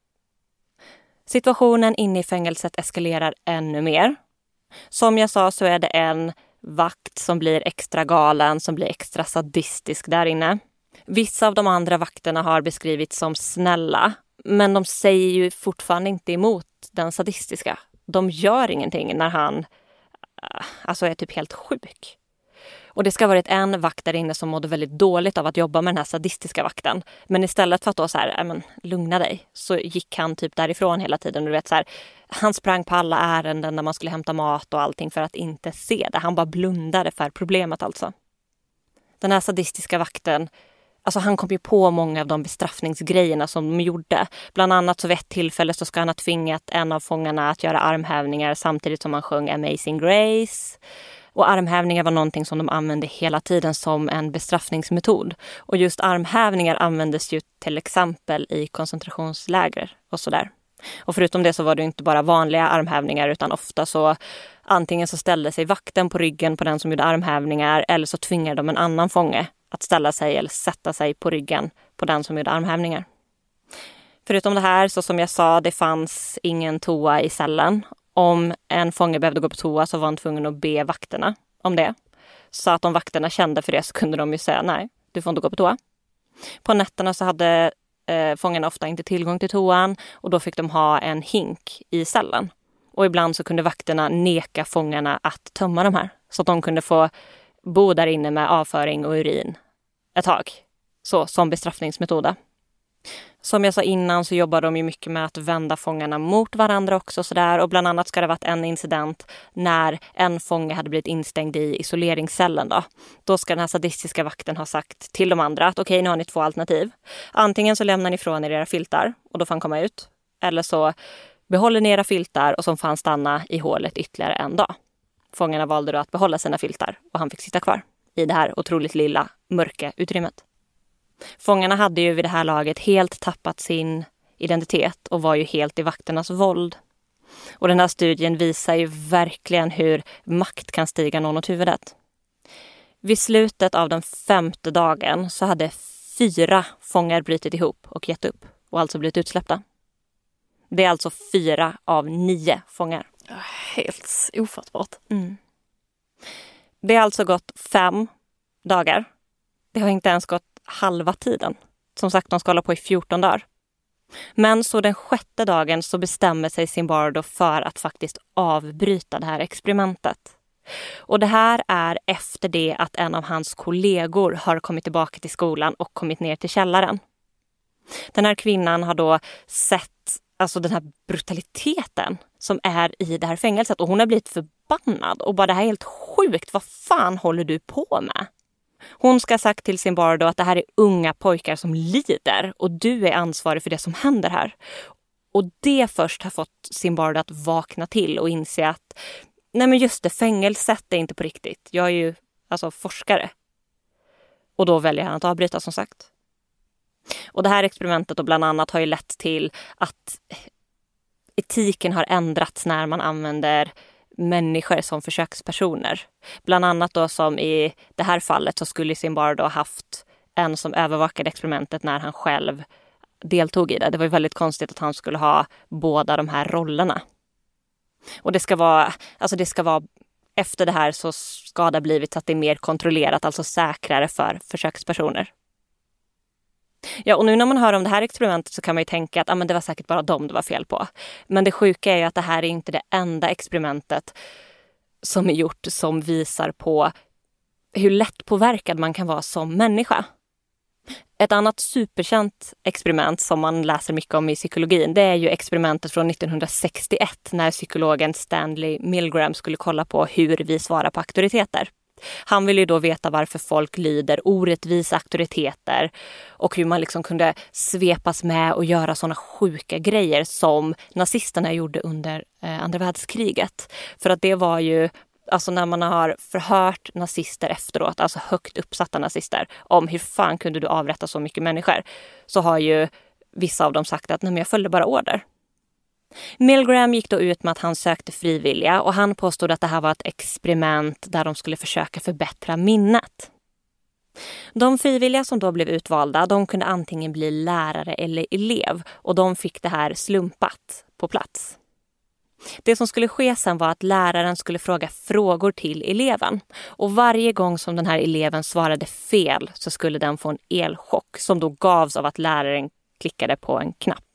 Situationen inne i fängelset eskalerar ännu mer. Som jag sa så är det en vakt som blir extra galen, som blir extra sadistisk där inne. Vissa av de andra vakterna har beskrivits som snälla, men de säger ju fortfarande inte emot den sadistiska. De gör ingenting när han alltså är typ helt sjuk. Och det ska ha varit en vakt där inne som mådde väldigt dåligt av att jobba med den här sadistiska vakten. Men istället för att då så här, men lugna dig, så gick han typ därifrån hela tiden. Du vet så här, han sprang på alla ärenden när man skulle hämta mat och allting för att inte se det. Han bara blundade för problemet alltså. Den här sadistiska vakten, alltså han kom ju på många av de bestraffningsgrejerna som de gjorde. Bland annat så vid ett tillfälle så ska han ha tvingat en av fångarna att göra armhävningar samtidigt som han sjöng Amazing Grace. Och armhävningar var någonting som de använde hela tiden som en bestraffningsmetod. Och just armhävningar användes ju till exempel i koncentrationsläger och sådär. Och förutom det så var det inte bara vanliga armhävningar utan ofta så antingen så ställde sig vakten på ryggen på den som gjorde armhävningar eller så tvingade de en annan fånge att ställa sig eller sätta sig på ryggen på den som gjorde armhävningar. Förutom det här så som jag sa, det fanns ingen toa i cellen. Om en fånge behövde gå på toa så var han tvungen att be vakterna om det. Så att om vakterna kände för det så kunde de ju säga nej, du får inte gå på toa. På nätterna så hade fångarna ofta inte tillgång till toan och då fick de ha en hink i cellen. Och ibland så kunde vakterna neka fångarna att tömma de här. Så att de kunde få bo där inne med avföring och urin ett tag. Så som bestraffningsmetoda. Som jag sa innan så jobbar de ju mycket med att vända fångarna mot varandra också sådär. Och bland annat ska det ha varit en incident när en fånge hade blivit instängd i isoleringscellen då. Då ska den här sadistiska vakten ha sagt till de andra att okej, nu har ni 2 alternativ. Antingen så lämnar ni ifrån er era filtar och då får han komma ut. Eller så behåller ni era filtar och så får han stanna i hålet ytterligare en dag. Fångarna valde då att behålla sina filtar och han fick sitta kvar i det här otroligt lilla mörka utrymmet. Fångarna hade ju vid det här laget helt tappat sin identitet och var ju helt i vakternas våld. Och den här studien visar ju verkligen hur makt kan stiga någon åt huvudet. Vid slutet av den 5:e dagen så hade 4 fångar brutit ihop och gett upp och alltså blivit utsläppta. Det är alltså 4 av 9 fångar. Helt ofattbart. Mm. Det har alltså gått 5 dagar. Det har inte ens gått halva tiden. Som sagt, de ska hålla på i 14 dagar. Men så den 6:e dagen så bestämmer sig Zimbardo för att faktiskt avbryta det här experimentet. Och det här är efter det att en av hans kollegor har kommit tillbaka till skolan och kommit ner till källaren. Den här kvinnan har då sett alltså den här brutaliteten som är i det här fängelset och hon har blivit förbannad och bara det här är helt sjukt, vad fan håller du på med? Hon ska ha sagt till Zimbardo att det här är unga pojkar som lider och du är ansvarig för det som händer här. Och det först har fått Zimbardo att vakna till och inse att nej men just det, fängelset är inte på riktigt. Jag är ju alltså forskare. Och då väljer han att avbryta som sagt. Och det här experimentet och bland annat har ju lett till att etiken har ändrats när man använder människor som försökspersoner. Bland annat då som i det här fallet så skulle Zimbardo ha haft en som övervakade experimentet när han själv deltog i det. Det var ju väldigt konstigt att han skulle ha båda de här rollerna. Och det ska vara efter det här så ska det ha blivit att det är mer kontrollerat, alltså säkrare för försökspersoner. Ja, och nu när man hör om det här experimentet så kan man ju tänka att men det var säkert bara dem det var fel på. Men det sjuka är ju att det här är inte det enda experimentet som är gjort som visar på hur lätt påverkad man kan vara som människa. Ett annat superkänt experiment som man läser mycket om i psykologin, det är ju experimentet från 1961 när psykologen Stanley Milgram skulle kolla på hur vi svarar på auktoriteter. Han ville ju då veta varför folk lyder orättvisa auktoriteter och hur man liksom kunde svepas med och göra sådana sjuka grejer som nazisterna gjorde under andra världskriget. För att det var ju, alltså när man har förhört nazister efteråt, alltså högt uppsatta nazister, om hur fan kunde du avrätta så mycket människor, så har ju vissa av dem sagt att nej, men jag följde bara order. Milgram gick då ut med att han sökte frivilliga och han påstod att det här var ett experiment där de skulle försöka förbättra minnet. De frivilliga som då blev utvalda, de kunde antingen bli lärare eller elev och de fick det här slumpat på plats. Det som skulle ske sen var att läraren skulle fråga frågor till eleven. Och varje gång som den här eleven svarade fel så skulle den få en elchock som då gavs av att läraren klickade på en knapp.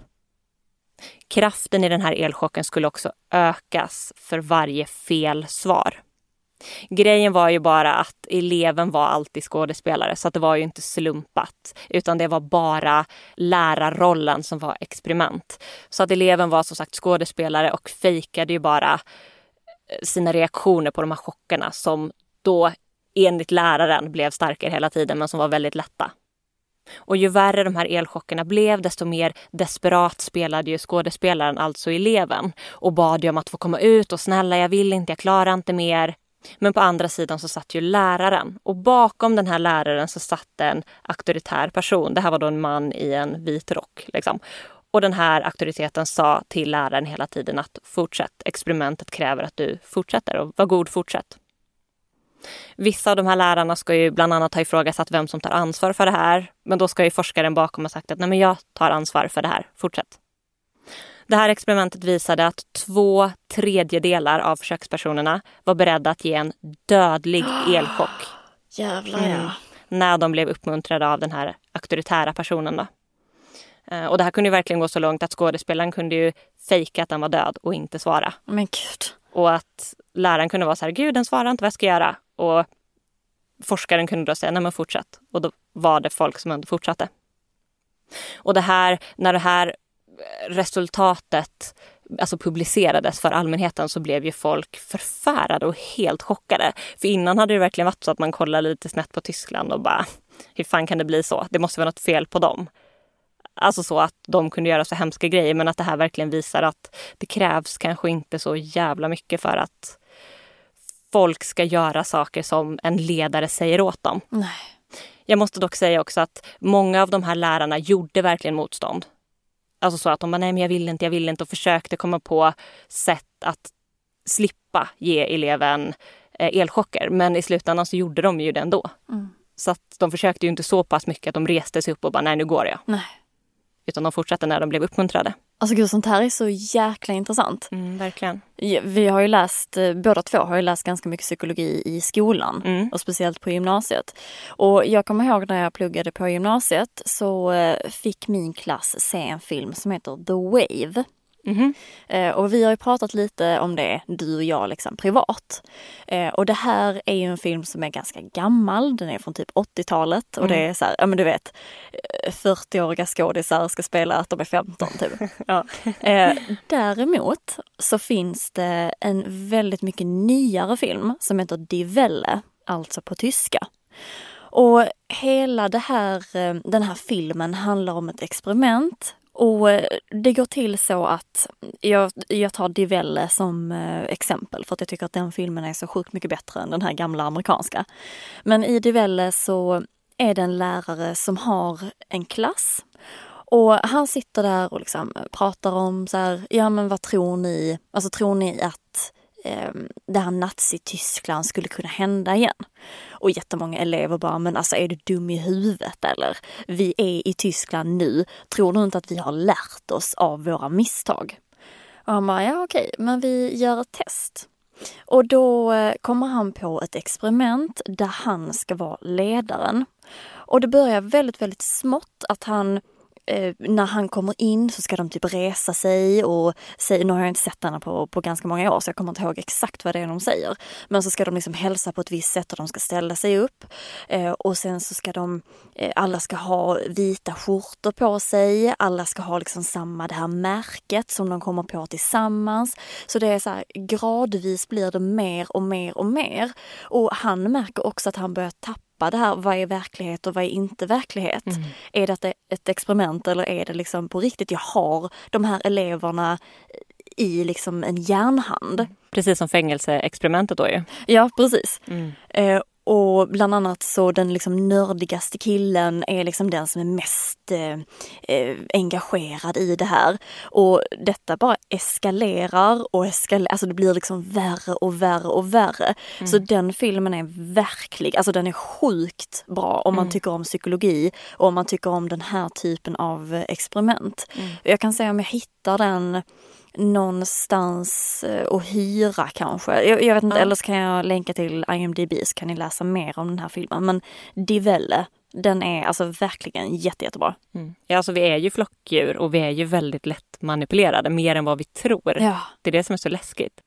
Kraften i den här elchocken skulle också ökas för varje fel svar. Grejen var ju bara att eleven var alltid skådespelare, så att det var ju inte slumpat, utan det var bara lärarrollen som var experiment. Så att eleven var som sagt skådespelare och fejkade ju bara sina reaktioner på de här chockerna som då enligt läraren blev starkare hela tiden men som var väldigt lätta. Och ju värre de här elchockerna blev, desto mer desperat spelade ju skådespelaren, alltså eleven, och bad ju om att få komma ut och snälla, jag vill inte, jag klarar inte mer. Men på andra sidan så satt ju läraren, och bakom den här läraren så satt en auktoritär person. Det här var då en man i en vit rock liksom. Och den här auktoriteten sa till läraren hela tiden att fortsätt, experimentet kräver att du fortsätter och var god, fortsätt. Vissa av de här lärarna ska ju bland annat ha ifrågasatt vem som tar ansvar för det här. Men då ska ju forskaren bakom ha sagt att nej, men jag tar ansvar för det här, fortsätt. Det här experimentet visade att 2/3 av försökspersonerna var beredda att ge en dödlig elchock. Jävlar ja. När de blev uppmuntrade av den här auktoritära personen då. Och det här kunde ju verkligen gå så långt att skådespelaren kunde ju fejka att den var död och inte svara. Men gud. Och att läraren kunde vara så här, gud den svarar inte, vad ska jag göra? Och forskaren kunde då säga, nej men fortsätt. Och då var det folk som ändå fortsatte. Och det här, när det här resultatet alltså publicerades för allmänheten, så blev ju folk förfärade och helt chockade. För innan hade det verkligen varit så att man kollade lite snett på Tyskland och bara, hur fan kan det bli så? Det måste vara något fel på dem. Alltså så att de kunde göra så hemska grejer, men att det här verkligen visar att det krävs kanske inte så jävla mycket för att folk ska göra saker som en ledare säger åt dem. Nej. Jag måste dock säga också att många av de här lärarna gjorde verkligen motstånd. Alltså så att de bara, nej men jag vill inte och försökte komma på sätt att slippa ge eleven elchocker. Men i slutändan så gjorde de ju det ändå. Så att de försökte ju inte så pass mycket att de reste sig upp och bara, nej nu går jag. Nej. Utan de fortsatte när de blev uppmuntrade. Alltså gud, sånt här är så jäkla intressant. Verkligen. Vi har ju läst, båda två har ju läst ganska mycket psykologi i skolan. Och speciellt på gymnasiet. Och jag kommer ihåg när jag pluggade på gymnasiet så fick min klass se en film som heter The Wave. Och vi har ju pratat lite om det, du och jag liksom privat. Och det här är ju en film som är ganska gammal. Den är från typ 80-talet. Och det är så här, ja men du vet, 40-åriga skådisar ska spela att de är 15 typ. Ja. Däremot så finns det en väldigt mycket nyare film som heter Die Welle, alltså på tyska. Och hela den här filmen handlar om ett experiment. Och det går till så att jag tar Die Welle som exempel för att jag tycker att den filmen är så sjukt mycket bättre än den här gamla amerikanska. Men i Die Welle så är det en lärare som har en klass och han sitter där och liksom pratar om så här, ja men vad tror ni? Alltså tror ni att det här Nazi-Tyskland skulle kunna hända igen. Och jättemånga elever bara, men alltså är du dum i huvudet eller? Vi är i Tyskland nu, tror du inte att vi har lärt oss av våra misstag? Och han bara, ja okej, men vi gör ett test. Och då kommer han på ett experiment där han ska vara ledaren. Och det börjar väldigt, väldigt smått att han, när han kommer in så ska de typ resa sig och säga, nu har jag inte sett henne på ganska många år så jag kommer inte ihåg exakt vad det är de säger. Men så ska de liksom hälsa på ett visst sätt och de ska ställa sig upp. Och sen så ska alla ska ha vita skjortor på sig. Alla ska ha liksom samma det här märket som de kommer på tillsammans. Så det är så här, gradvis blir det mer och mer och mer. Och han märker också att han börjar tappa det här, vad är verklighet och vad är inte verklighet? Är det ett experiment eller är det liksom på riktigt? Jag har de här eleverna i liksom en järnhand. Precis som fängelseexperimentet då ju. Ja, precis. Och bland annat så den liksom nördigaste killen är liksom den som är mest engagerad i det här. Och detta bara eskalerar och alltså det blir liksom värre och värre och värre. Så den filmen är verklig, alltså den är sjukt bra om man tycker om psykologi och om man tycker om den här typen av experiment. Jag kan säga om jag hittar den någonstans och hyra kanske. Jag vet inte, eller så kan jag länka till IMDb så kan ni läsa mer om den här filmen. Men Die Welle, den är alltså verkligen jättebra. Ja, alltså vi är ju flockdjur och vi är ju väldigt lätt manipulerade, mer än vad vi tror. Ja. Det är det som är så läskigt.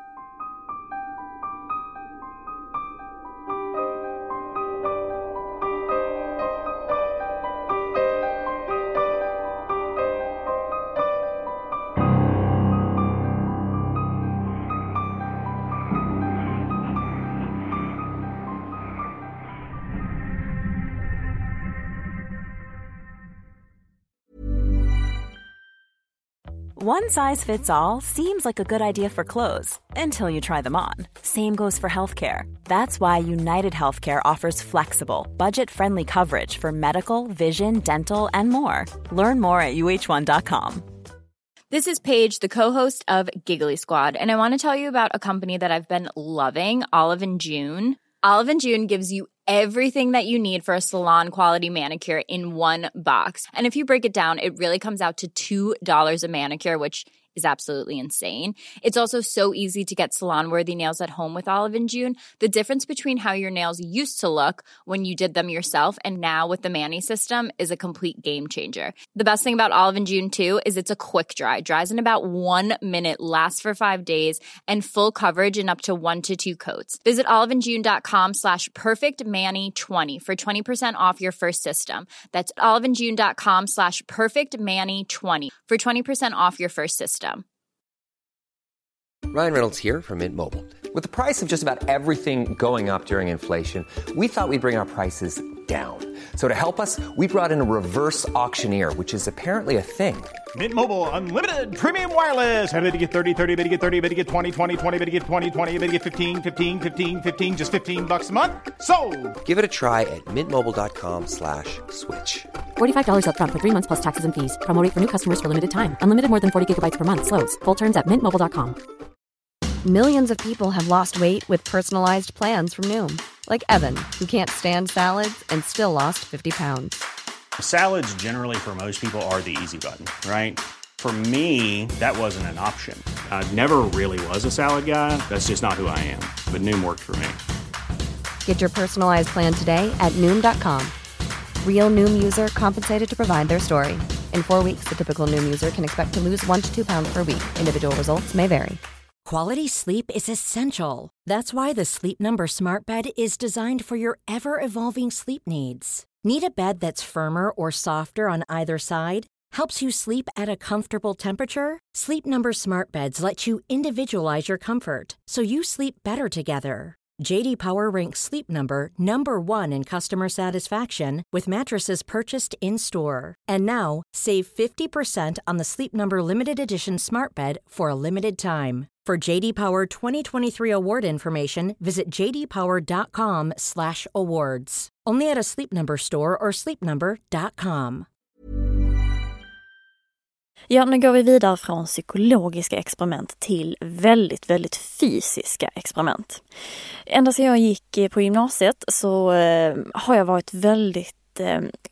One size fits all seems like a good idea for clothes until you try them on. Same goes for healthcare. That's why United Healthcare offers flexible, budget-friendly coverage for medical, vision, dental, and more. Learn more at uh1.com. This is Paige, the co-host of Giggly Squad, and I want to tell you about a company that I've been loving, Olive & June. Olive & June gives you everything that you need for a salon-quality manicure in one box. And if you break it down, it really comes out to $2 a manicure, which is absolutely insane. It's also so easy to get salon-worthy nails at home with Olive & June. The difference between how your nails used to look when you did them yourself and now with the Mani system is a complete game changer. The best thing about Olive & June, too, is it's a quick dry. Dries in about 1 minute, lasts for 5 days, and full coverage in up to 1 to 2 coats. Visit oliveandjune.com/perfectmani20 for 20% off your first system. That's oliveandjune.com/perfectmani20 for 20% off your first system. Ryan Reynolds here from Mint Mobile. With the price of just about everything going up during inflation, we thought we'd bring our prices down. So to help us, we brought in a reverse auctioneer, which is apparently a thing. Mint Mobile Unlimited Premium Wireless. How to get 30, 30, bit to get 30, bit to get 20, 20, 20, bit to get 20, 20, bit to get 15, 15, 15, 15, just $15 a month? Sold! Give it a try at mintmobile.com/switch. $45 up front for 3 months plus taxes and fees. Promo rate for new customers for limited time. Unlimited more than 40 gigabytes per month. Slows full terms at mintmobile.com. Millions of people have lost weight with personalized plans from Noom. Like Evan, who can't stand salads and still lost 50 pounds. Salads generally for most people are the easy button, right? For me, that wasn't an option. I never really was a salad guy. That's just not who I am. But Noom worked for me. Get your personalized plan today at Noom.com. Real Noom user compensated to provide their story. In 4 weeks, the typical Noom user can expect to lose 1 to 2 pounds per week. Individual results may vary. Quality sleep is essential. That's why the Sleep Number Smart Bed is designed for your ever-evolving sleep needs. Need a bed that's firmer or softer on either side? Helps you sleep at a comfortable temperature? Sleep Number Smart Beds let you individualize your comfort so you sleep better together. J.D. Power ranks Sleep Number #1 in customer satisfaction with mattresses purchased in-store. And now, save 50% on the Sleep Number Limited Edition Smart Bed for a limited time. For J.D. Power 2023 award information, visit jdpower.com/awards. Only at a Sleep Number store or sleepnumber.com. Ja, nu går vi vidare från psykologiska experiment till väldigt, väldigt fysiska experiment. Ända sedan jag gick på gymnasiet så har jag varit väldigt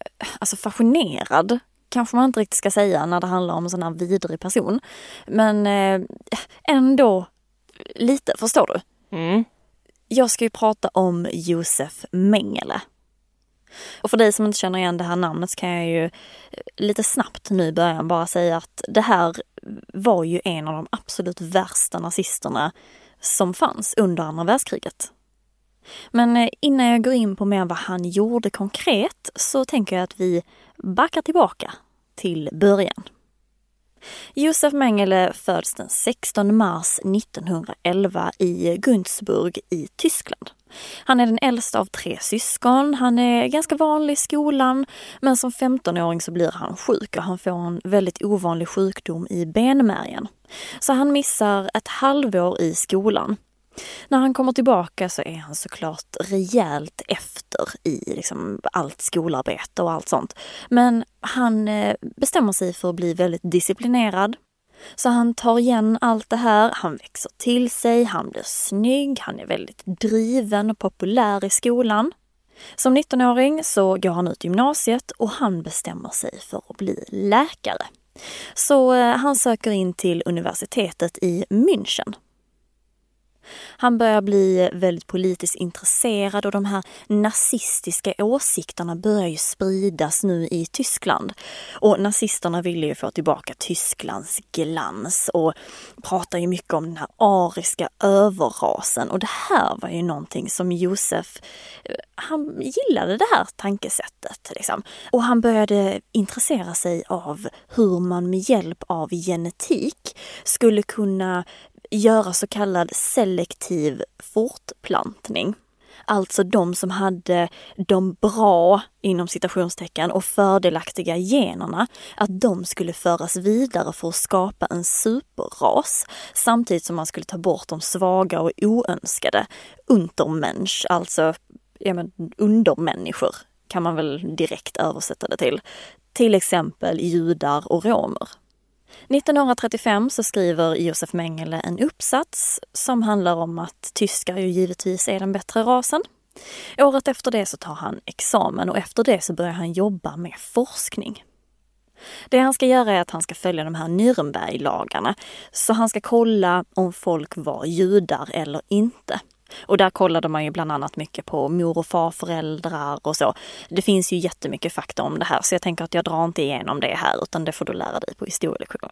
fascinerad. Kanske man inte riktigt ska säga när det handlar om en sån här vidrig person. Men ändå lite, förstår du? Mm. Jag ska ju prata om Josef Mengele. Och för dig som inte känner igen det här namnet så kan jag ju lite snabbt nu i början bara säga att det här var ju en av de absolut värsta nazisterna som fanns under andra världskriget. Men innan jag går in på mer vad han gjorde konkret så tänker jag att vi backar tillbaka till början. Josef Mengele föds den 16 mars 1911 i Günzburg i Tyskland. Han är den äldsta av 3 syskon, han är ganska vanlig i skolan, men som 15-åring så blir han sjuk och han får en väldigt ovanlig sjukdom i benmärgen. Så han missar ett halvår i skolan. När han kommer tillbaka så är han såklart rejält efter i allt skolarbete och allt sånt. Men han bestämmer sig för att bli väldigt disciplinerad. Så han tar igen allt det här, han växer till sig, han blir snygg, han är väldigt driven och populär i skolan. Som 19-åring så går han ut gymnasiet och han bestämmer sig för att bli läkare. Så han söker in till universitetet i München. Han börjar bli väldigt politiskt intresserad och de här nazistiska åsikterna börjar ju spridas nu i Tyskland. Och nazisterna ville ju få tillbaka Tysklands glans och pratar ju mycket om den här ariska överrasen. Och det här var ju någonting som Josef, han gillade det här tankesättet. Och han började intressera sig av hur man med hjälp av genetik skulle kunna göra så kallad selektiv fortplantning. Alltså de som hade de bra, inom citationstecken, och fördelaktiga generna, att de skulle föras vidare för att skapa en superras, samtidigt som man skulle ta bort de svaga och oönskade Untermensch, alltså undermänniskor kan man väl direkt översätta det till exempel judar och romer. 1935 så skriver Josef Mengele en uppsats som handlar om att tyskar ju givetvis är den bättre rasen. Året efter det så tar han examen och efter det så börjar han jobba med forskning. Det han ska göra är att han ska följa de här Nürnberglagarna, så han ska kolla om folk var judar eller inte. Och där kollade man ju bland annat mycket på mor- och farföräldrar och så. Det finns ju jättemycket fakta om det här, så jag tänker att jag drar inte igenom det här, utan det får du lära dig på historielektionen.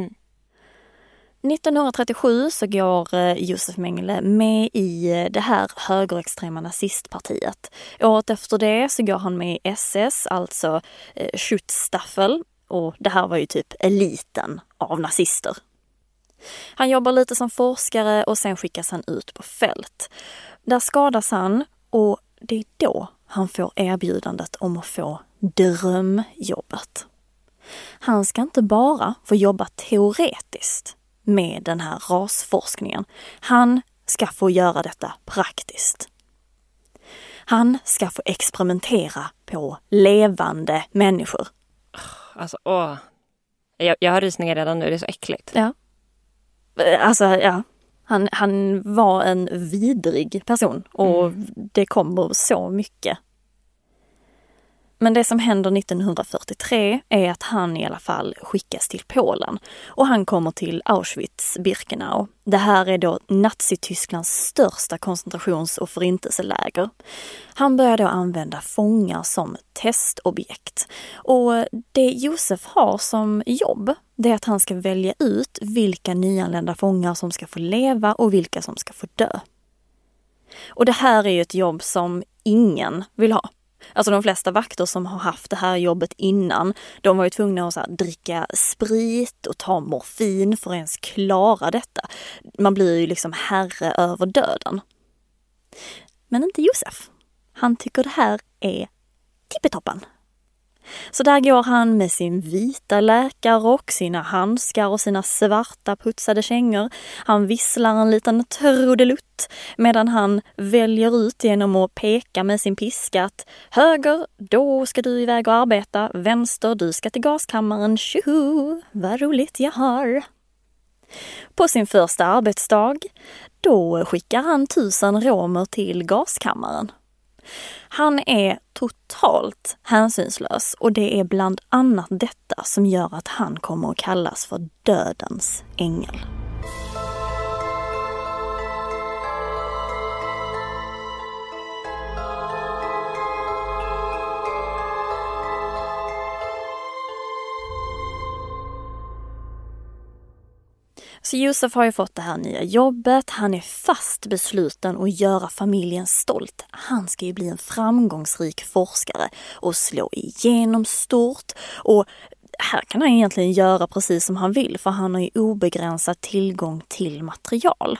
1937 så går Josef Mengele med i det här högerextrema nazistpartiet. Året efter det så går han med i SS, alltså Schutzstaffel, och det här var ju typ eliten av nazister. Han jobbar lite som forskare och sen skickas han ut på fält. Där skadas han och det är då han får erbjudandet om att få drömjobbet. Han ska inte bara få jobba teoretiskt med den här rasforskningen. Han ska få göra detta praktiskt. Han ska få experimentera på levande människor. Alltså, jag har rysningar redan nu, det är så äckligt. Ja. Alltså, ja. Han var en vidrig person och det kommer så mycket. Men det som händer 1943 är att han i alla fall skickas till Polen och han kommer till Auschwitz-Birkenau. Det här är då Nazitysklands största koncentrations- och förintelseläger. Han börjar då använda fångar som testobjekt. Och det Josef har som jobb, det är att han ska välja ut vilka nyanlända fångar som ska få leva och vilka som ska få dö. Och det här är ju ett jobb som ingen vill ha. Alltså de flesta vakter som har haft det här jobbet innan, de var ju tvungna att dricka sprit och ta morfin för att ens klara detta. Man blir ju liksom herre över döden. Men inte Josef. Han tycker det här är tippetoppen. Så där går han med sin vita läkarrock, sina handskar och sina svarta putsade kängor. Han visslar en liten trudelutt medan han väljer ut genom att peka med sin piska att höger, då ska du iväg och arbeta, vänster, du ska till gaskammaren, tjoho, vad roligt jag har. På sin första arbetsdag, då skickar han 1000 romer till gaskammaren. Han är totalt hänsynslös och det är bland annat detta som gör att han kommer att kallas för dödens ängel. Så Josef har ju fått det här nya jobbet, han är fast besluten att göra familjen stolt. Han ska ju bli en framgångsrik forskare och slå igenom stort. Och här kan han egentligen göra precis som han vill för han har ju obegränsad tillgång till material.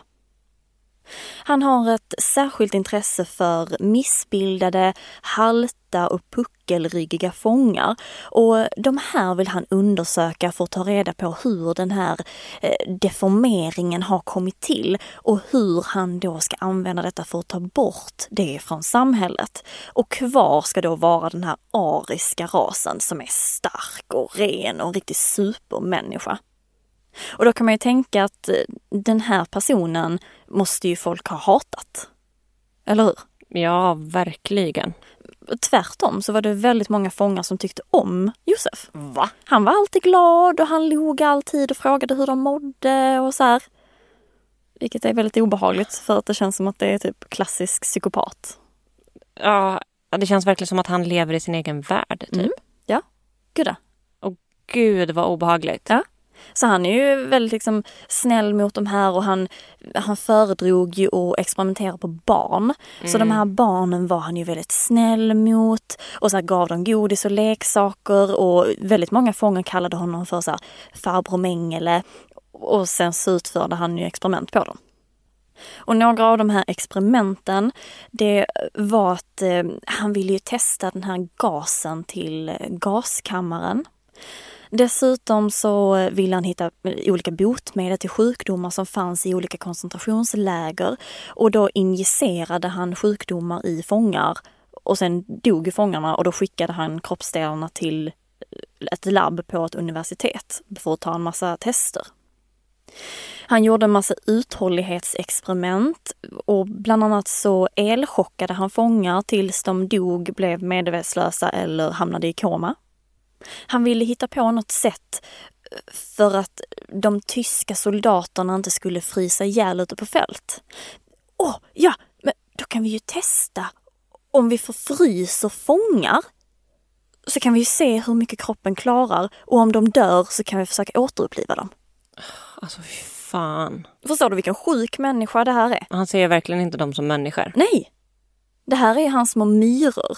Han har ett särskilt intresse för missbildade, halta och puckelryggiga fångar och de här vill han undersöka för att ta reda på hur den här deformeringen har kommit till och hur han då ska använda detta för att ta bort det från samhället. Och kvar ska då vara den här ariska rasen som är stark och ren och en riktig supermänniska. Och då kan man ju tänka att den här personen måste ju folk ha hatat. Eller hur? Ja, verkligen. Tvärtom så var det väldigt många fångar som tyckte om Josef. Va? Han var alltid glad och han log alltid och frågade hur de mådde och så här. Vilket är väldigt obehagligt för att det känns som att det är typ klassisk psykopat. Ja, det känns verkligen som att han lever i sin egen värld typ. Ja, gud. Och gud vad obehagligt. Ja. Så han är ju väldigt liksom snäll mot de här och han föredrog ju att experimentera på barn. Så de här barnen var han ju väldigt snäll mot och så här gav dem godis och leksaker och väldigt många fångar kallade honom för så här farbror Mengele och sen så utförde han ju experiment på dem. Och några av de här experimenten, det var att han ville ju testa den här gasen till gaskammaren. Dessutom så ville han hitta olika botemedel till sjukdomar som fanns i olika koncentrationsläger och då injicerade han sjukdomar i fångar och sen dog ju fångarna och då skickade han kroppsdelarna till ett labb på ett universitet för att ta en massa tester. Han gjorde en massa uthållighetsexperiment och bland annat så elchockade han fångar tills de dog, blev medvetslösa eller hamnade i koma. Han ville hitta på något sätt för att de tyska soldaterna inte skulle frysa ihjäl ute på fält. Ja, men då kan vi ju testa om vi förfryser fångar. Så kan vi ju se hur mycket kroppen klarar och om de dör så kan vi försöka återuppliva dem. Alltså fy fan. Förstår du vilken sjuk människa det här är? Han ser verkligen inte dem som människor. Nej, det här är hans små myror.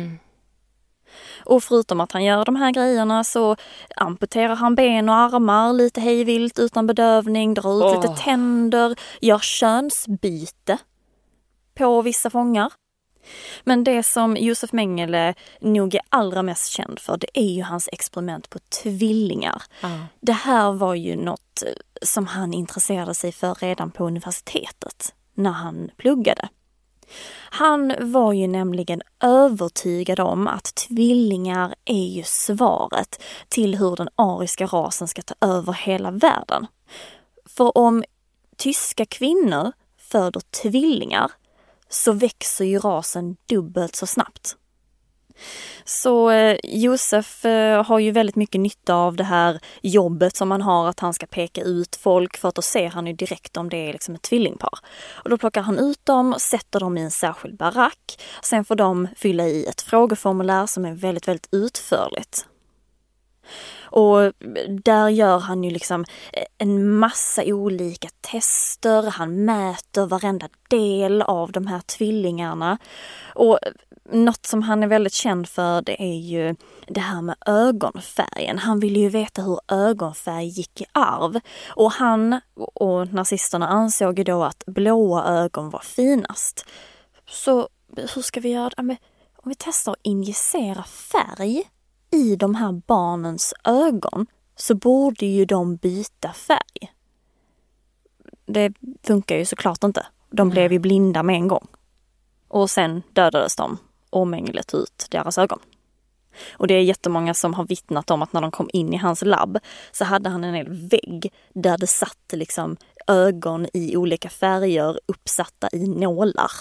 Och förutom att han gör de här grejerna så amputerar han ben och armar lite hejvilt utan bedövning, drar ut lite tänder, gör könsbyte på vissa fångar. Men det som Josef Mengele nog är allra mest känd för, det är ju hans experiment på tvillingar. Det här var ju något som han intresserade sig för redan på universitetet när han pluggade. Han var ju nämligen övertygad om att tvillingar är ju svaret till hur den ariska rasen ska ta över hela världen. För om tyska kvinnor föder tvillingar så växer ju rasen dubbelt så snabbt. Så Josef har ju väldigt mycket nytta av det här jobbet som han har, att han ska peka ut folk, för att då ser han ju direkt om det är liksom ett tvillingpar. Och då plockar han ut dem, sätter dem i en särskild barack. Sen får de fylla i ett frågeformulär som är väldigt, väldigt utförligt. Och där gör han ju liksom en massa olika tester. Han mäter varenda del av de här tvillingarna. Och något som han är väldigt känd för, det är ju det här med ögonfärgen. Han ville ju veta hur ögonfärg gick i arv. Och han och nazisterna ansåg ju då att blåa ögon var finast. Så hur ska vi göra det? Om vi testar att injicera färg i de här barnens ögon så borde ju de byta färg. Det funkar ju såklart inte. De blev ju blinda med en gång. Och sen dödades de och Mengele ut deras ögon. Och det är jättemånga som har vittnat om att när de kom in i hans labb så hade han en hel vägg där det satt liksom ögon i olika färger uppsatta i nålar.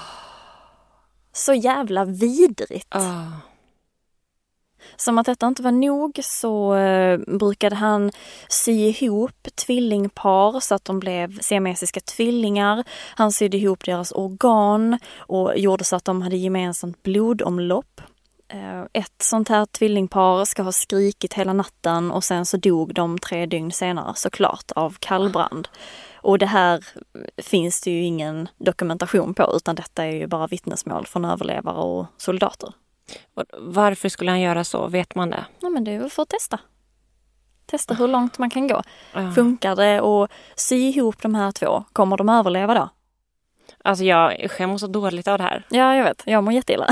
Så jävla vidrigt. Som att detta inte var nog så brukade han sy ihop tvillingpar så att de blev siamesiska tvillingar. Han sydde ihop deras organ och gjorde så att de hade gemensamt blodomlopp. Ett sånt här tvillingpar ska ha skrikit hela natten och sen så dog de 3 dygn senare såklart av kallbrand. Och det här finns det ju ingen dokumentation på utan detta är ju bara vittnesmål från överlevare och soldater. Och varför skulle han göra så? Vet man det? Ja, men det är väl för att testa hur långt man kan gå. Funkar det att sy ihop de här 2? Kommer de överleva då? Alltså jag mår så dåligt av det här. Ja, jag vet. Jag mår jätteilla.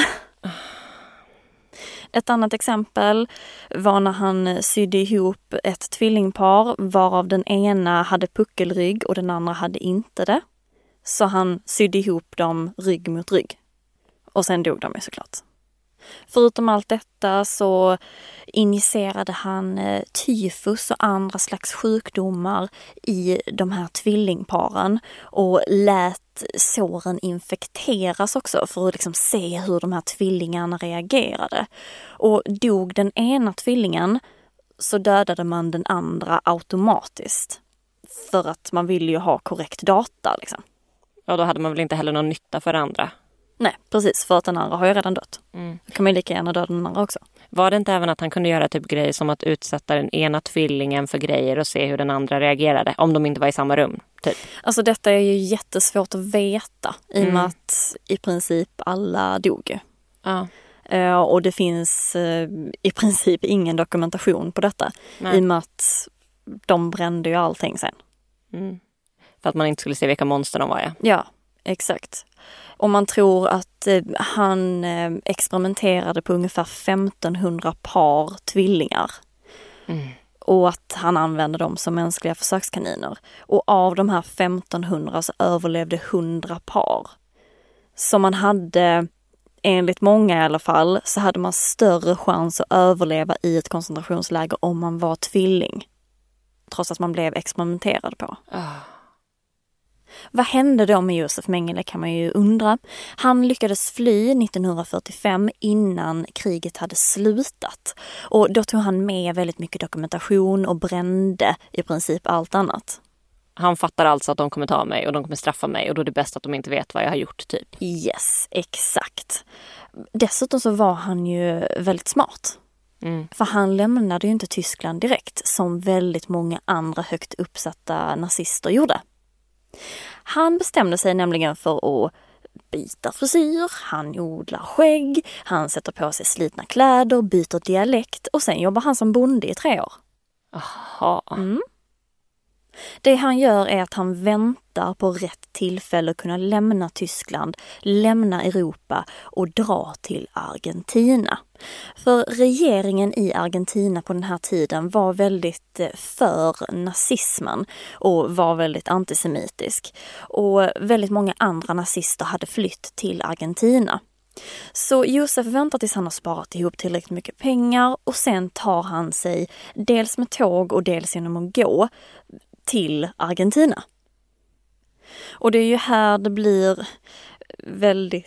Ett annat exempel var när han sydde ihop ett tvillingpar varav den ena hade puckelrygg och den andra hade inte det. Så han sydde ihop dem rygg mot rygg. Och sen dog de ju såklart. Förutom allt detta så injicerade han tyfus och andra slags sjukdomar i de här tvillingparen och lät såren infekteras också för att liksom se hur de här tvillingarna reagerade. Och dog den ena tvillingen så dödade man den andra automatiskt. För att man ville ju ha korrekt data liksom. Ja, då hade man väl inte heller någon nytta för andra. Nej, precis. För att den andra har ju redan dött. Då kan man ju lika gärna döda den andra också. Var det inte även att han kunde göra typ grejer som att utsätta den ena tvillingen för grejer och se hur den andra reagerade? Om de inte var i samma rum, typ. Alltså detta är ju jättesvårt att veta. I och med att i princip alla dog. Och det finns i princip ingen dokumentation på detta. Nej. I och med att de brände ju allting sen. För att man inte skulle se vilka monster de var, ja. Ja, exakt. Och man tror att han experimenterade på ungefär 1500 par tvillingar. Och att han använde dem som mänskliga försökskaniner. Och av de här 1500 så överlevde 100 par. Så man hade, enligt många i alla fall, så hade man större chans att överleva i ett koncentrationsläger om man var tvilling. Trots att man blev experimenterad på. Vad hände då med Josef Mengele kan man ju undra. Han lyckades fly 1945 innan kriget hade slutat. Och då tog han med väldigt mycket dokumentation och brände i princip allt annat. Han fattar alltså att de kommer ta mig och de kommer straffa mig och då är det bäst att de inte vet vad jag har gjort typ. Yes, exakt. Dessutom så var han ju väldigt smart. För han lämnade ju inte Tyskland direkt som väldigt många andra högt uppsatta nazister gjorde. Han bestämde sig nämligen för att byta frisyr, han odlar skägg, han sätter på sig slitna kläder, byter dialekt och sen jobbar han som bonde i 3 år. Aha. Det han gör är att han väntar på rätt tillfälle att kunna lämna Tyskland, lämna Europa och dra till Argentina. För regeringen i Argentina på den här tiden var väldigt för nazismen och var väldigt antisemitisk. Och väldigt många andra nazister hade flytt till Argentina. Så Josef väntar tills han har sparat ihop tillräckligt mycket pengar och sen tar han sig dels med tåg och dels genom att gå till Argentina. Och det är ju här det blir väldigt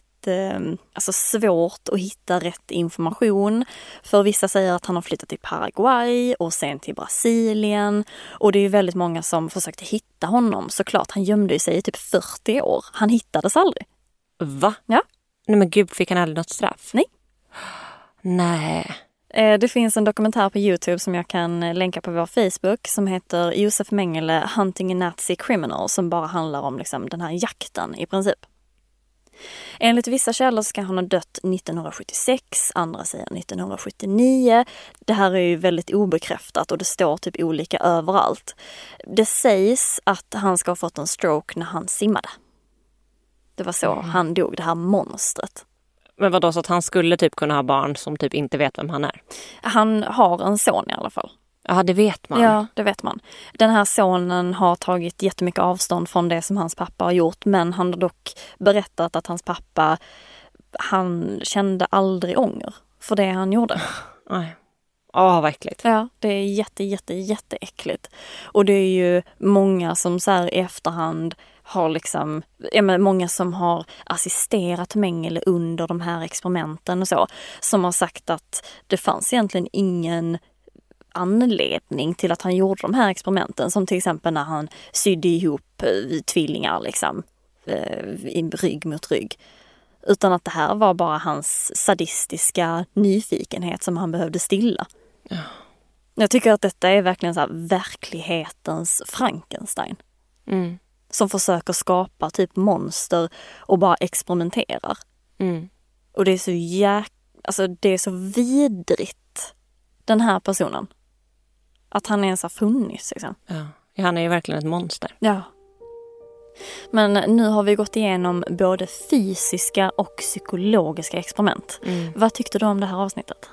svårt att hitta rätt information. För vissa säger att han har flyttat till Paraguay och sen till Brasilien. Och det är ju väldigt många som försökte hitta honom. Såklart, han gömde sig i typ 40 år. Han hittades aldrig. Va? Ja. Nej men gud, fick han aldrig något straff? Nej. Nej. Det finns en dokumentär på YouTube som jag kan länka på vår Facebook som heter Josef Mengele Hunting a Nazi Criminal som bara handlar om liksom, den här jakten i princip. Enligt vissa källor ska han ha dött 1976, andra säger 1979. Det här är ju väldigt obekräftat och det står typ olika överallt. Det sägs att han ska ha fått en stroke när han simmade. Det var så han dog, det här monstret. Men vadå, så att han skulle typ kunna ha barn som typ inte vet vem han är? Han har en son i alla fall. Ja, det vet man. Ja, det vet man. Den här sonen har tagit jättemycket avstånd från det som hans pappa har gjort. Men han har dock berättat att hans pappa, han kände aldrig ånger för det han gjorde. Nej. Vad äckligt. Ja, det är jätteäckligt. Och det är ju många som så här i efterhand har liksom, många som har assisterat Mengele under de här experimenten och så, som har sagt att det fanns egentligen ingen anledning till att han gjorde de här experimenten, som till exempel när han sydde ihop tvillingar liksom, i rygg mot rygg. Utan att det här var bara hans sadistiska nyfikenhet som han behövde stilla. Ja. Jag tycker att detta är verkligen så här verklighetens Frankenstein. Mm. Som försöker skapa typ monster och bara experimenterar. Mm. Och det är så det är så vidrigt, den här personen. Att han ens har funnits liksom. Ja, han är ju verkligen ett monster. Ja. Men nu har vi gått igenom både fysiska och psykologiska experiment. Vad tyckte du om det här avsnittet?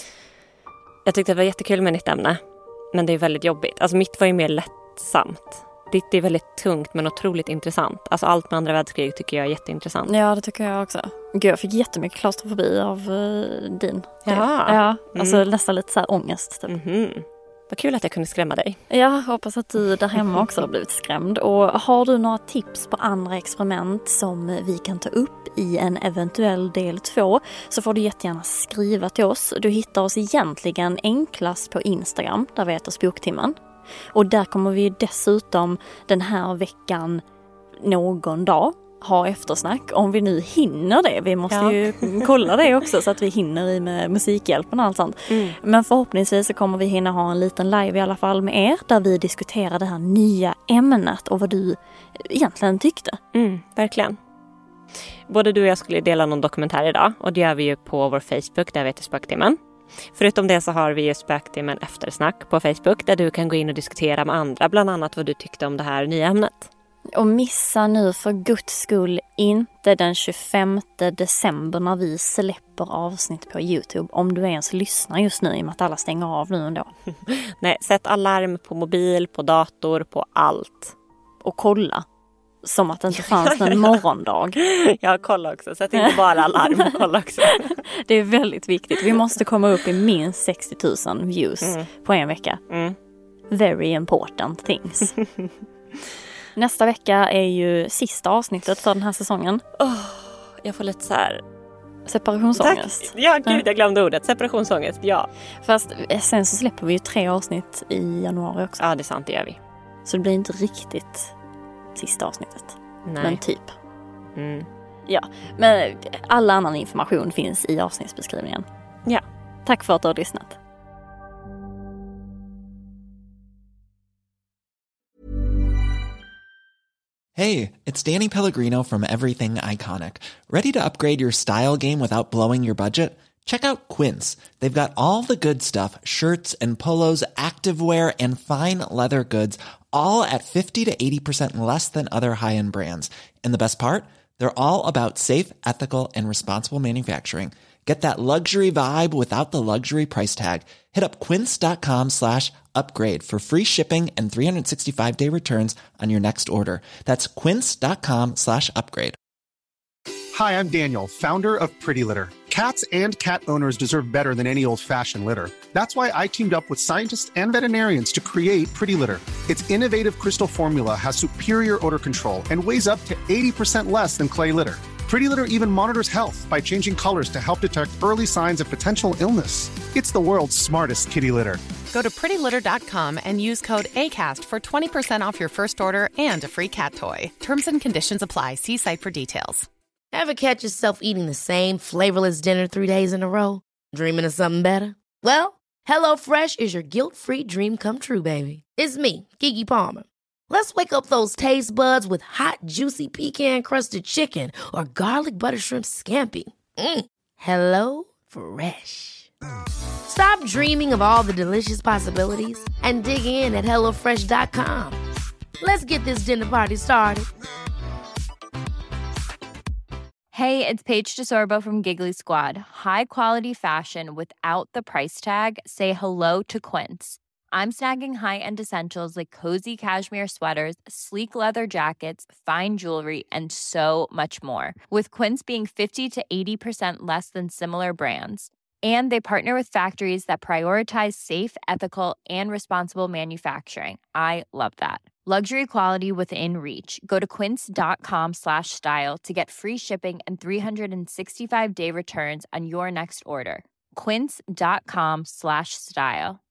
Jag tyckte det var jättekul med nytt ämne. Men det är väldigt jobbigt. Alltså mitt var ju mer lättsamt. Ditt är väldigt tungt men otroligt intressant. Alltså allt med andra världskrig tycker jag är jätteintressant. Ja, det tycker jag också. Gud, jag fick jättemycket klaustrofobi av din. Jaha. Ja, alltså nästan lite så här ångest typ. Mm-hmm. Vad kul att jag kunde skrämma dig. Ja, hoppas att du där hemma också har blivit skrämd. Och har du några tips på andra experiment som vi kan ta upp i en eventuell del 2 så får du jättegärna skriva till oss. Du hittar oss egentligen enklast på Instagram, där vi heter Spoktimmen. Och där kommer vi dessutom den här veckan någon dag ha eftersnack, om vi nu hinner det. Vi måste ju kolla det också så att vi hinner i med musikhjälpen och allt sånt. Men förhoppningsvis så kommer vi hinna ha en liten live i alla fall med er där vi diskuterar det här nya ämnet och vad du egentligen tyckte. Verkligen. Både du och jag skulle dela någon dokumentär idag och det gör vi ju på vår Facebook där vi heter Spöktimmen. Förutom det så har vi ju Spöktimmen eftersnack på Facebook där du kan gå in och diskutera med andra, bland annat vad du tyckte om det här nya ämnet. Och missa nu för Guds skull inte den 25 december när vi släpper avsnitt på YouTube. Om du ens lyssnar just nu i och med att alla stänger av nu ändå. Nej, sätt alarm på mobil, på dator, på allt. Och kolla. Som att det inte fanns en morgondag. Ja, kolla också. Sätt inte bara alarm, kolla också. Det är väldigt viktigt. Vi måste komma upp i minst 60 000 views på en vecka. Very important things. Nästa vecka är ju sista avsnittet för den här säsongen. Jag får lite så här separationsångest. Tack. Ja, gud, jag glömde ordet. Separationsångest, ja. Fast sen så släpper vi ju 3 avsnitt i januari också. Ja, det är sant, det gör vi. Så det blir inte riktigt sista avsnittet. Nej. Men typ. Ja, men all annan information finns i avsnittsbeskrivningen. Ja. Tack för att du har lyssnat. Hey, it's Danny Pellegrino from Everything Iconic. Ready to upgrade your style game without blowing your budget? Check out Quince. They've got all the good stuff, shirts and polos, activewear, and fine leather goods, all at 50 to 80% less than other high-end brands. And the best part? They're all about safe, ethical, and responsible manufacturing. Get that luxury vibe without the luxury price tag. Hit up quince.com/upgrade for free shipping and 365-day returns on your next order. That's quince.com/upgrade. Hi, I'm Daniel, founder of Pretty Litter. Cats and cat owners deserve better than any old-fashioned litter. That's why I teamed up with scientists and veterinarians to create Pretty Litter. Its innovative crystal formula has superior odor control and weighs up to 80% less than clay litter. Pretty Litter even monitors health by changing colors to help detect early signs of potential illness. It's the world's smartest kitty litter. Go to prettylitter.com and use code ACAST for 20% off your first order and a free cat toy. Terms and conditions apply. See site for details. Ever catch yourself eating the same flavorless dinner 3 days in a row? Dreaming of something better? Well, HelloFresh is your guilt-free dream come true, baby. It's me, Keke Palmer. Let's wake up those taste buds with hot, juicy pecan-crusted chicken or garlic butter shrimp scampi. Hello Fresh. Stop dreaming of all the delicious possibilities and dig in at HelloFresh.com. Let's get this dinner party started. Hey, it's Paige DeSorbo from Giggly Squad. High quality fashion without the price tag. Say hello to Quince. I'm snagging high-end essentials like cozy cashmere sweaters, sleek leather jackets, fine jewelry, and so much more. With Quince being 50 to 80% less than similar brands. And they partner with factories that prioritize safe, ethical, and responsible manufacturing. I love that. Luxury quality within reach. Go to quince.com/style to get free shipping and 365-day returns on your next order. Quince.com/style.